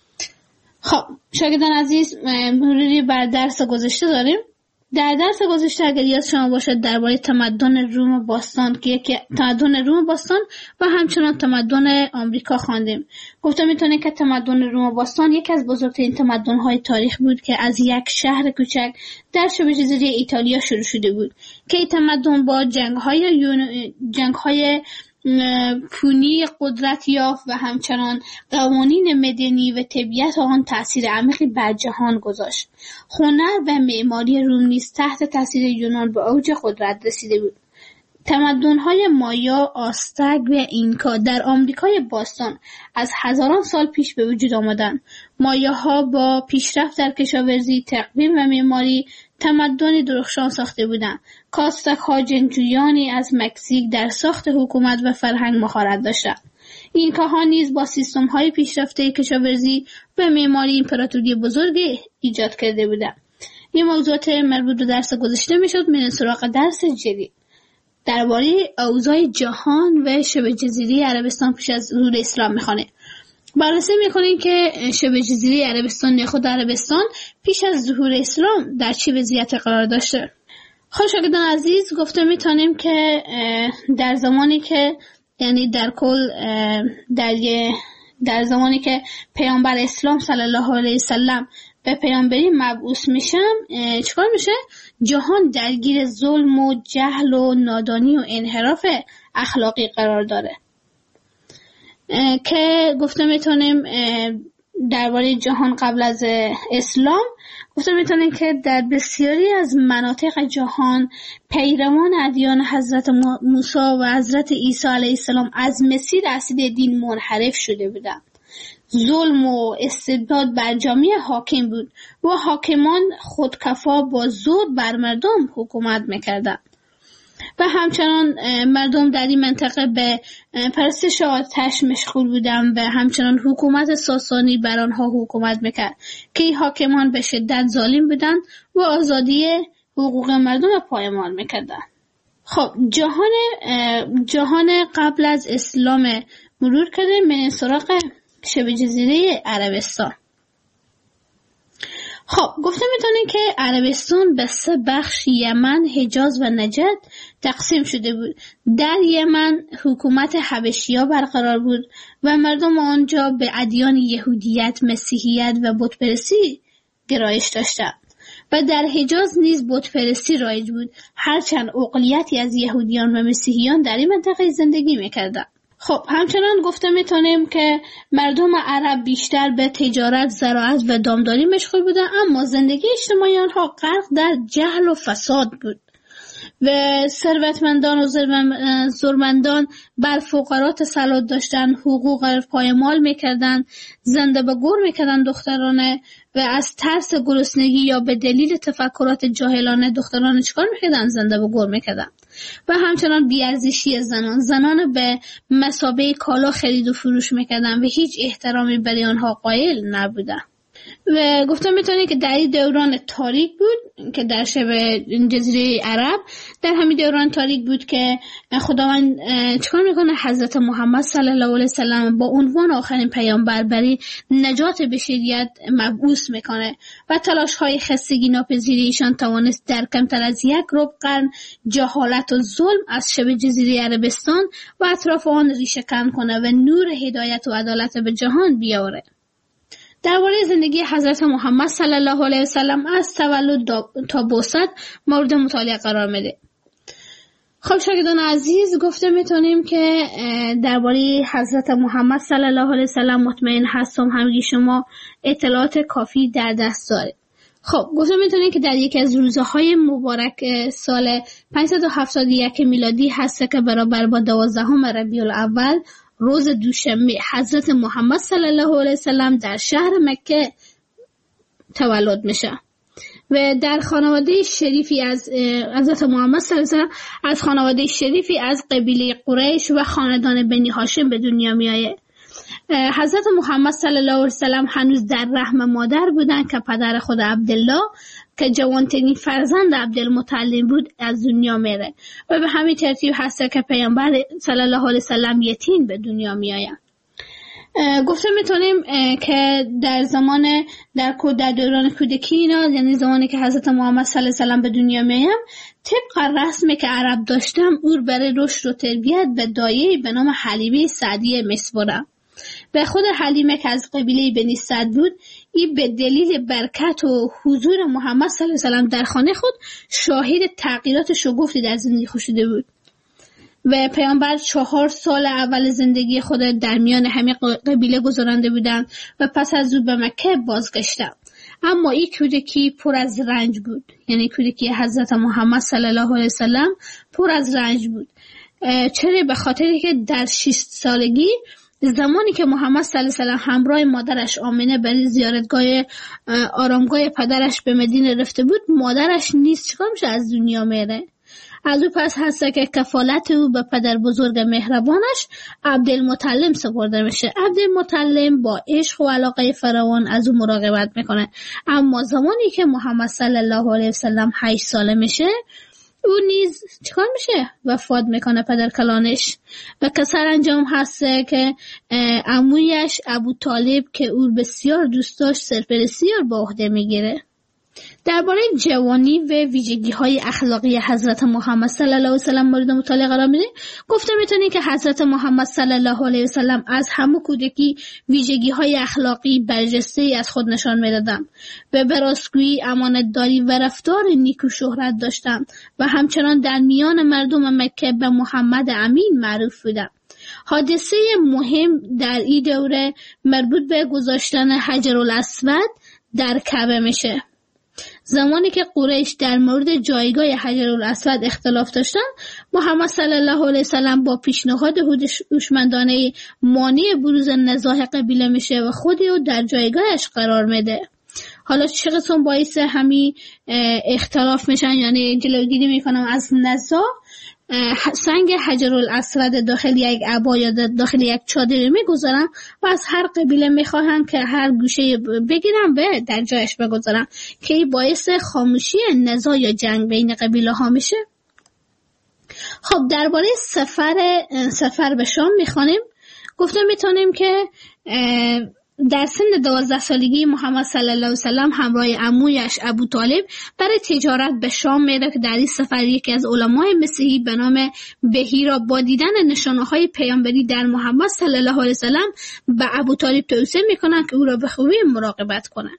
B: خب شاگردان عزیز، مروری بر درس گذشته داریم. در درس گذشته اگر یاد شما باشد درباره تمدن روم باستان که یکی تمدن روم باستان و همچنان تمدن آمریکا خواندیم. گفتم میتونه که تمدن روم باستان یکی از بزرگترین تمدن‌های تاریخ بود که از یک شهر کوچک در شبه جزیره ایتالیا شروع شده بود که این تمدن با جنگ‌های یون... جنگ‌های پونی قدرت یافت و همچنان قوانین مدنی و طبیعت آن تأثیر عمیقی بر جهان گذاشت. هنر و معماری روم نیز تحت تأثیر یونان به اوج قدرت رسیده بود. تمدن‌های مایا، آستک و اینکا در آمریکای باستان از هزاران سال پیش به وجود آمدند. مایاها با پیشرفت در کشاورزی، تقویم و معماری تمدنی درخشان ساخته بودند. کاستک‌ها جنگجویانی از مکزیک در ساخت حکومت و فرهنگ مهارت داشتند. اینکاها نیز با سیستم‌های پیشرفته کشاورزی و معماری امپراتوری بزرگی ایجاد کرده بودند. این موضوعات مربوط به درس گذشته میشد. میریم سراغ درس جدید درباره اوضاع جهان و شبه جزیره عربستان پیش از ظهور اسلام میخوانه. بررسی میکنیم که شبه جزیره عربستان یا خود عربستان پیش از ظهور اسلام در چه وضعیتی قرار داشته. خب شاگردان عزیز، گفته میتونیم که در زمانی که یعنی در کل در در زمانی که پیامبر اسلام صلی الله علیه و سلم به پیامبری مبعوث میشم چیکار میشه؟ جهان درگیر ظلم و جهل و نادانی و انحراف اخلاقی قرار داره که گفته میتونیم درباره جهان قبل از اسلام گفته میتونیم که در بسیاری از مناطق جهان پیروان ادیان حضرت موسی و حضرت عیسی علیه السلام از مسیر اصلی دین منحرف شده بودند. ظلم و استبداد بر جامعه حاکم بود و حاکمان خودکفا با زور بر مردم حکومت میکردند و همچنان مردم در این منطقه به پرستش آتش مشغول بودند و همچنان حکومت ساسانی بر آنها حکومت میکرد که این حاکمان به شدت ظالم بودند و آزادی حقوق مردم پایمال میکردند. خب جهان جهان قبل از اسلام مرور کرده. من سراغ شبه جزیره عربستان. خب گفته میتونه که عربستان به سه بخش یمن، حجاز و نجد تقسیم شده بود. در یمن حکومت حبشی‌ها برقرار بود و مردم آنجا به ادیان یهودیت، مسیحیت و بتپرستی گرایش داشتند و در حجاز نیز بتپرستی رایج بود، هرچند اقلیتی از یهودیان و مسیحیان در این منطقه زندگی میکردند. خب همچنان گفته میتونیم که مردم عرب بیشتر به تجارت، زراعت و دامداری مشغول بودن، اما زندگی اجتماعی آنها غرق در جهل و فساد بود و ثروتمندان و ضرورمندان بر فقرا تسلط داشتند، حقوق پایمال میکردند، زنده به گور میکردند دخترانه و از ترس گرسنگی یا به دلیل تفکرات جاهلانه دختران چکار میکردند؟ زنده به گور میکردند. و همچنان بی‌ارزشی زنان زنان به مثابه کالا خرید و فروش میکردند و هیچ احترامی برای آنها قائل نبودند. و گفتم میتونه که در این دوران تاریک بود که در شبه جزیره عرب، در همین دوران تاریک بود که خداوند چکار میکنه؟ حضرت محمد صلی الله علیه وسلم با عنوان آخرین پیامبر برای نجات بشریت مبعوث میکنه و تلاش های خستگی ناپذیری ایشان توانست در کمتر از یک ربع قرن جهالت و ظلم از شبه جزیره عربستان و اطراف آن ریشه کن کنه و نور هدایت و عدالت به جهان بیاره. درباره زندگی حضرت محمد صلی الله علیه وسلم از تولد تا بعثت مورد مطالعه قرار میده. خب شاگردان عزیز، گفته میتونیم که درباره حضرت محمد صلی الله علیه وسلم مطمئن هستم همگی شما اطلاعات کافی در دست دارید. خب گفته میتونیم که در یکی از روزهای مبارک سال پانصد و هفتاد و یک میلادی هست که برابر با دوازدهم ربیع الاول روز دوشنبه حضرت محمد صلی الله علیه وسلم در شهر مکه تولد میشه و در خانواده شریفی از حضرت محمد صلی الله علیه وسلم از خانواده شریفی از قبیله قریش و خاندان بنی هاشم به دنیا میآید. حضرت محمد صلی الله علیه وسلم هنوز در رحم مادر بودند که پدر خود عبدالله که جوانترین فرزند عبدالمطلب بود از دنیا میره و به همین ترتیب هست که پیامبر صلی الله علیه وسلم یتیم به دنیا میآید. گفته میتونیم که در زمان در در دوران کودکی اینا، یعنی زمانی که حضرت محمد صلی الله علیه وسلم به دنیا میآید، طبق رسمی که عرب داشتم او برای رشد و تربیت به دایه‌ای به نام حلیمه سعدیه میسپرد. به خود حلیمه که از قبیله بنی سعد بود، این به دلیل برکت و حضور محمد صلی الله علیه وسلم در خانه خود شاهد تغییرات شگفتی در زندگی خود شده بود و پیامبر چهار سال اول زندگی خود در میان همه قبیله گذرانده بودند و پس از او به مکه بازگشتند. اما این کودکی پر از رنج بود، یعنی کودکی حضرت محمد صلی الله علیه وسلم پر از رنج بود. چرا؟ به خاطری که در شش سالگی زمانی که محمد صلی الله علیه وسلم همراه مادرش آمنه برای زیارتگاه آرامگاه پدرش به مدینه رفته بود، مادرش نیز چیکار میشه؟ از دنیا میره. از او پس هست که کفالت او به پدر بزرگ مهربانش عبدالمطلب سپرده میشه. عبدالمطلب با عشق و علاقه فراوان از او مراقبت میکنه. اما زمانی که محمد صلی الله علیه وسلم هشت ساله میشه، او نیز چیکار میشه؟ وفات میکنه پدر کلانش و که سرانجام هست که عمویش ابو طالب که او بسیار دوست داشت سرپرستی رو به عهده میگیره. درباره جوانی و ویژگی های اخلاقی حضرت محمد صلی الله علیه وسلم مورد مطالعه قرار میده. گفته میتونی که حضرت محمد صلی الله علیه وسلم از همه کودکی ویژگی های اخلاقی برجسته ای از خود نشان میدادند و به راستگویی، امانتداری و رفتار نیک و شهرت داشتند و همچنان در میان مردم مکه به محمد امین معروف بودند. حادثه مهم در این دوره مربوط به گذاشتن حجرالاسود در کعبه میشه. زمانی که قریش در مورد جایگاه حجرالاسود اختلاف داشتند، محمد صلی الله علیه وسلم با پیشنهاد هوشمندانه مانع بروز نزاع قبیله میشه و خودی رو در جایگاهش قرار میده. حالا چه قسم باعث همین اختلاف میشن، یعنی جلوگیری میکنم از نزاع، سنگ حجرالاسود داخل یک عبا یا داخل یک چادر میگذارن و از هر قبیله میخواهن که هر گوشه بگیرن و در جایش بگذارن که این باعث خاموشی نزاع یا جنگ بین قبیله ها میشه. خب درباره سفر سفر به شام میخوانیم. گفتم میتونیم که در سن دوازده سالگی محمد صلی الله علیه وسلم همراه عمویش ابو طالب برای تجارت به شام میره که در این سفر یکی از علمای مسیحی به نام بهیرا با دیدن نشانه‌های پیامبری در محمد صلی الله علیه وسلم به ابو طالب توصیه میکنن که او را به خوبی مراقبت کنه.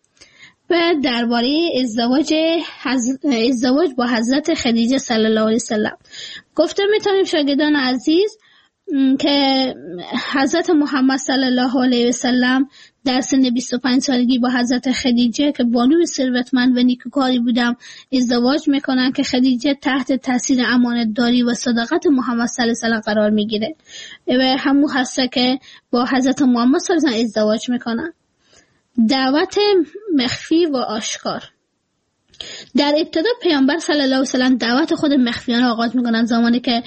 B: و درباره ازدواج حضرت ازدواج با حضرت خدیجه صلی الله علیه وسلم گفته میتونیم شاگردان عزیز که حضرت محمد صلی الله علیه وسلم در سن بیست و پنج سالگی با حضرت خدیجه که بانوی ثروتمند و نیکوکاری بودم ازدواج میکنن که خدیجه تحت تاثیر امانتداری و صداقت محمد صلی الله علیه وسلم قرار میگیره و همون هست که با حضرت محمد صلی الله علیه وسلم ازدواج میکنن. دعوت مخفی و آشکار. در ابتدا پیامبر صلی الله علیه وسلم دعوت خود مخفیانه آغاز میکنن. زمانی که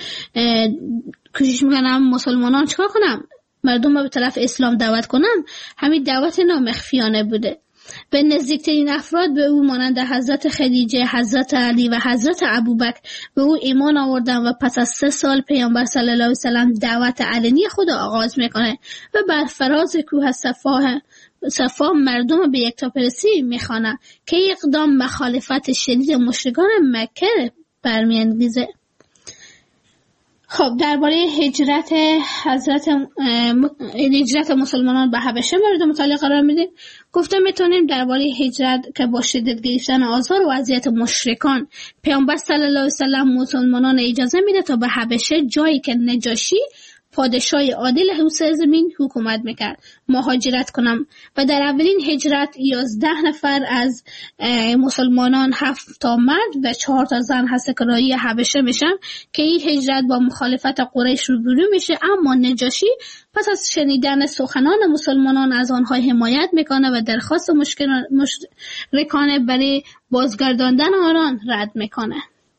B: کوشش میکنن مسلمانان چیکار کنن؟ مردم رو به طرف اسلام دعوت کنن. همین دعوت اینا مخفیانه بوده. به نزدیکترین افراد به او مانند حضرت خدیجه، حضرت علی و حضرت ابوبکر به او ایمان آوردن و پس از سه سال پیامبر صلی الله علیه و سلم دعوت علنی خود آغاز میکنه و بر فراز کوه صفا صفا مردم به یکتاپرستی میخوانه که اقدام مخالفت شدید مشرکان مکه برمیانگیزه. خب درباره هجرت حضرت هجرت مسلمانان به حبشه مورد مطالعه قرار میدیم. گفته میتونیم درباره هجرت که با شدت گرفتن آزار و اذیت مشرکان پیامبر صلی الله علیه و سلم مسلمانان اجازه میده تا به حبشه، جایی که نجاشی پادشاه عادل حوزه زمین حکومت میکرد، مهاجرت کنم و در اولین هجرت یازده نفر از مسلمانان، هفت تا مرد و چهار تا زن هسته‌کارای حبشه میشن که این هجرت با مخالفت قریش روبرو میشه، اما نجاشی پس از شنیدن سخنان مسلمانان از آنها حمایت میکنه و درخواست مشرکان برای بازگرداندن آنان رد میکنه.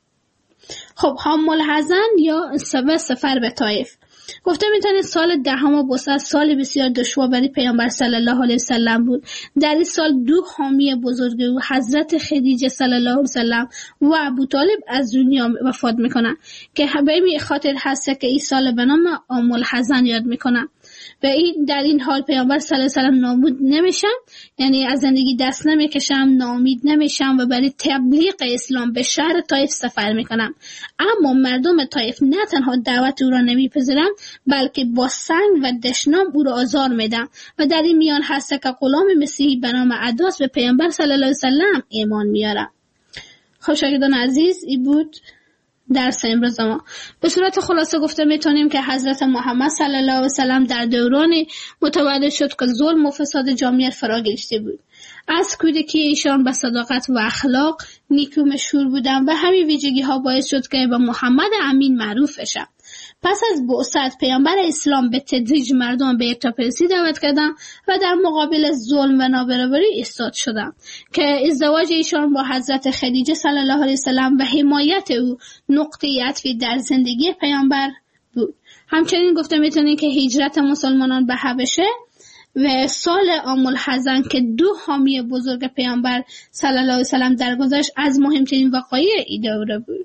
B: خب حم الحزن یا سفر به طائف. گفته میتونید سال دهم بوسعت سال بسیار دشوار برای پیامبر صلی الله علیه و سلم بود. در این سال دو حامی بزرگ او حضرت خدیجه صلی الله علیه و سلم و ابو طالب از دنیا وفات میکنن که به این خاطر هست که این سال به نام عام الحزن یاد میکنن. و این در این حال پیامبر صلی الله علیه و سلم نابود نمیشن، یعنی از زندگی دست نمیکشم، ناامید نمیشم و برای تبلیغ اسلام به شهر طائف سفر میکنم. اما مردم طائف نه تنها دعوت او را نمیپذیرند بلکه با سنگ و دشنام او را آزار میدن و در این میان هست که غلام مسیحی به نام عداس به پیامبر صلی الله علیه و سلم ایمان میاره. خب شاگردان عزیز، این بود درس امروز ما. به صورت خلاصه گفته میتونیم که حضرت محمد صلی الله علیه و سلم در دوران متولد شد که ظلم و فساد جامعه فرا گرفته بود. از کودکی ایشان به صداقت و اخلاق نیکو مشهور بودند و همین ویژگی ها باعث شد که به محمد امین معروف بشن. پس از بعثت پیامبر اسلام به تدریج مردم به یکتاپرستی دعوت کردند و در مقابل ظلم و نابرابری ایستاد شدند که ازدواج ایشان با حضرت خدیجه صلی الله علیه و سلم و حمایت او نقطه عطفی در زندگی پیامبر بود. همچنین گفته میتونیم که هجرت مسلمانان به حبشه و سال عام الحزن که دو حامی بزرگ پیامبر صلی الله علیه و سلم درگذشت از مهمترین وقایع این دوره بود.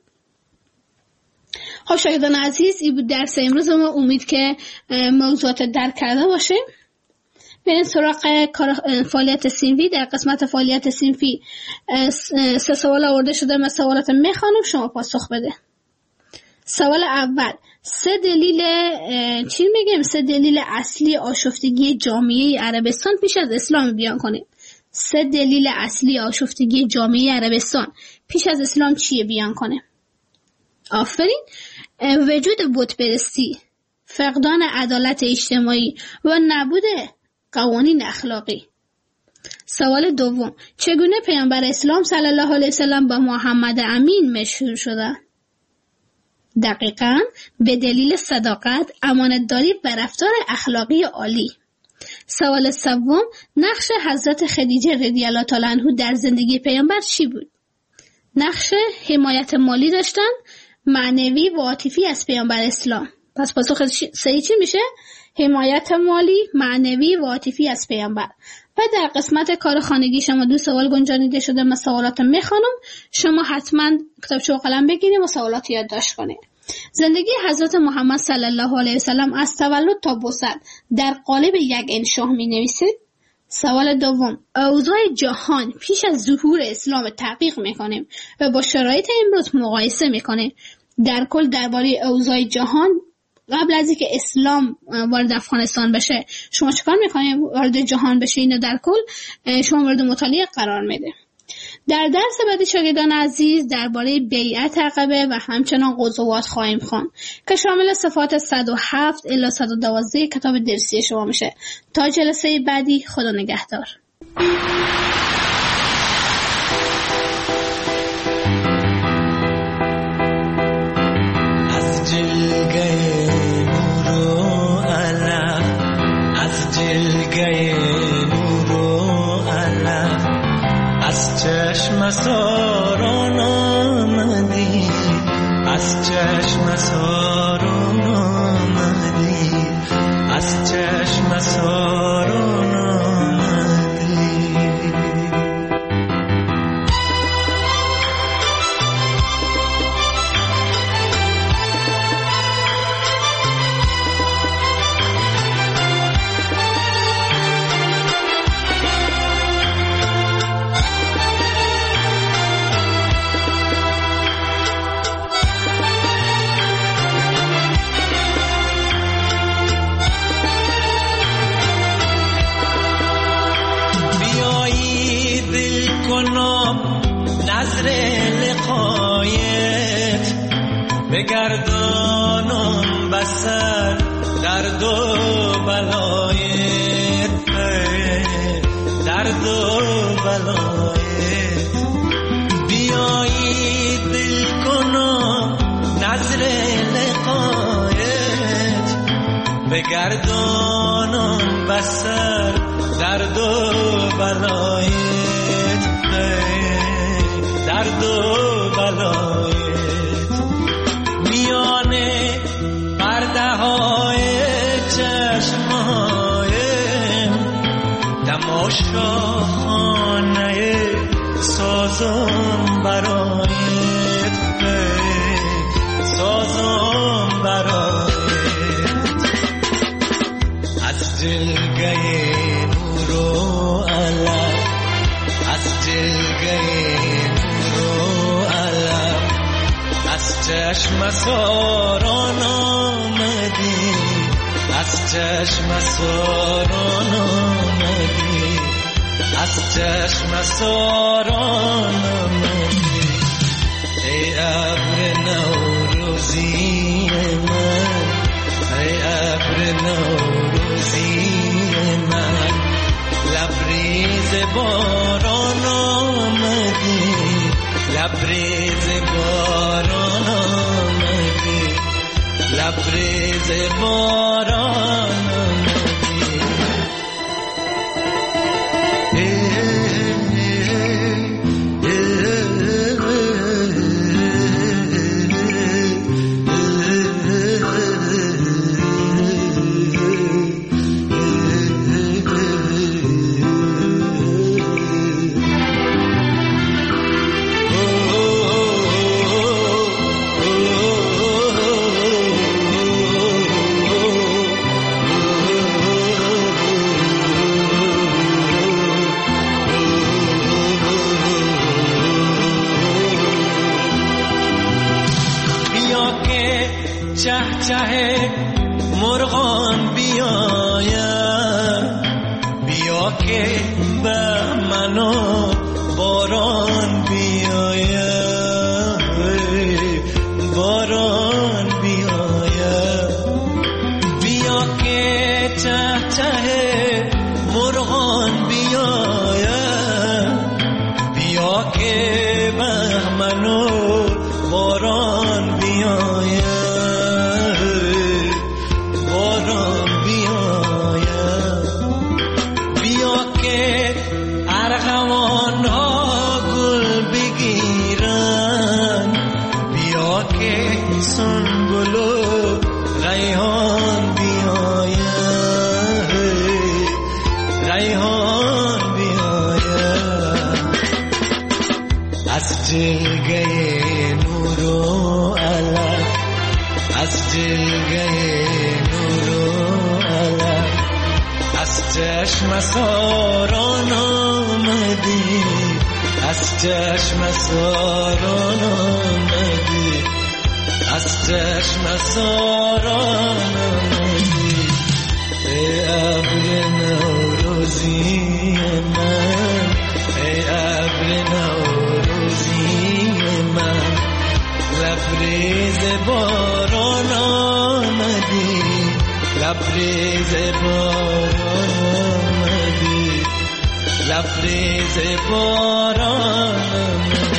B: خب شاگردان عزیز، این بود درس امروز ما. امید که موضوعات درک کرده باشیم. بریم سراغ فعالیت صنفی. در قسمت فعالیت صنفی سه سوال آورده شده، من سوالات میخوانم، شما پاسخ بده. سوال اول، سه دلیل چی میگیم؟ سه دلیل اصلی آشفتگی جامعه عربستان پیش از اسلام بیان کنیم. سه دلیل اصلی آشفتگی جامعه عربستان پیش از اسلام چیه بیان کنیم؟ آفرین. وجود بتپرستی، فقدان عدالت اجتماعی و نبود قوانین اخلاقی. سوال دوم، چگونه پیامبر اسلام صلی الله علیه و سلم با محمد امین مشهور شده؟ دقیقاً به دلیل صداقت، امانتداری و رفتار اخلاقی عالی. سوال سوم، نقش حضرت خدیجه رضی الله تعالی عنها در زندگی پیامبر چی بود؟ نقش حمایت مالی داشتن، معنوی و عاطفی از پیامبر اسلام. پس پاسخ صحیح چی میشه؟ حمایت مالی، معنوی و عاطفی از پیامبر. و در قسمت کار خانگی شما دو سوال گنجانیده شده، من سوالات میخوانم، شما حتما کتابچه و قلم بگیرید و سوالات یادداشت کنید. زندگی حضرت محمد صلی الله علیه و سلم از تولد تا بعثت در قالب یک انشاء می نویسید. سوال دوم، اوضاع جهان پیش از ظهور اسلام تحقیق میکنیم و با شرایط امروز مقایسه میکنیم. در کل درباره اوضاع جهان قبل از اینکه اسلام وارد افغانستان بشه شما چیکار میکنید؟ وارد جهان بشه، اینو در کل شما مورد مطالعه قرار میده. در درس بعدی شاگردان عزیز درباره بیعت عقبه و همچنان غزوات خواهیم خوان که شامل صفحات صد و هفت الی صد و دوازده کتاب درسی شما میشه. تا جلسه بعدی، خدا نگهدار.
C: از جلگه نور و علف، از جلگه نور و علف، از چشم ساران آمدی، از چشم ساران آمدی، از چشم ساران آمدی. نظر لقایت بگردانم بسر درد و بلایت درد و بلایت بیایی دل کنم نظر لقایت بگردانم بسر درد و بلایت درد و بلایت میانه پرده های چشمهایم تماشاخانه سازم برایت سازم برایت از جلگه نور و علم از جلگه نور و علم از چشم ساران آمدی از چشم ساران آمدی از چشم ساران آمدی ای ابر نوروزی من ای ابر نوروزی من لبریز باران آمدی لبریز باران آمدی لبریز باران چه چه مرغان بیاید بیا که به منو باران بیاید باران بیاید بیا که چه چه مرغان بیاید بیا که به منو باران بیاید سنبل و ریحان بیاید ریحان بیاید از جلگه نور و علم از جلگه نور و علم از چشم ساران آمدی از چشم ساران آمدی از چشم ساران آمدی ای ابر نوروزی من ای ابر نوروزی من لبریز باران آمدی لبریز باران آمدی لبریز باران آمدی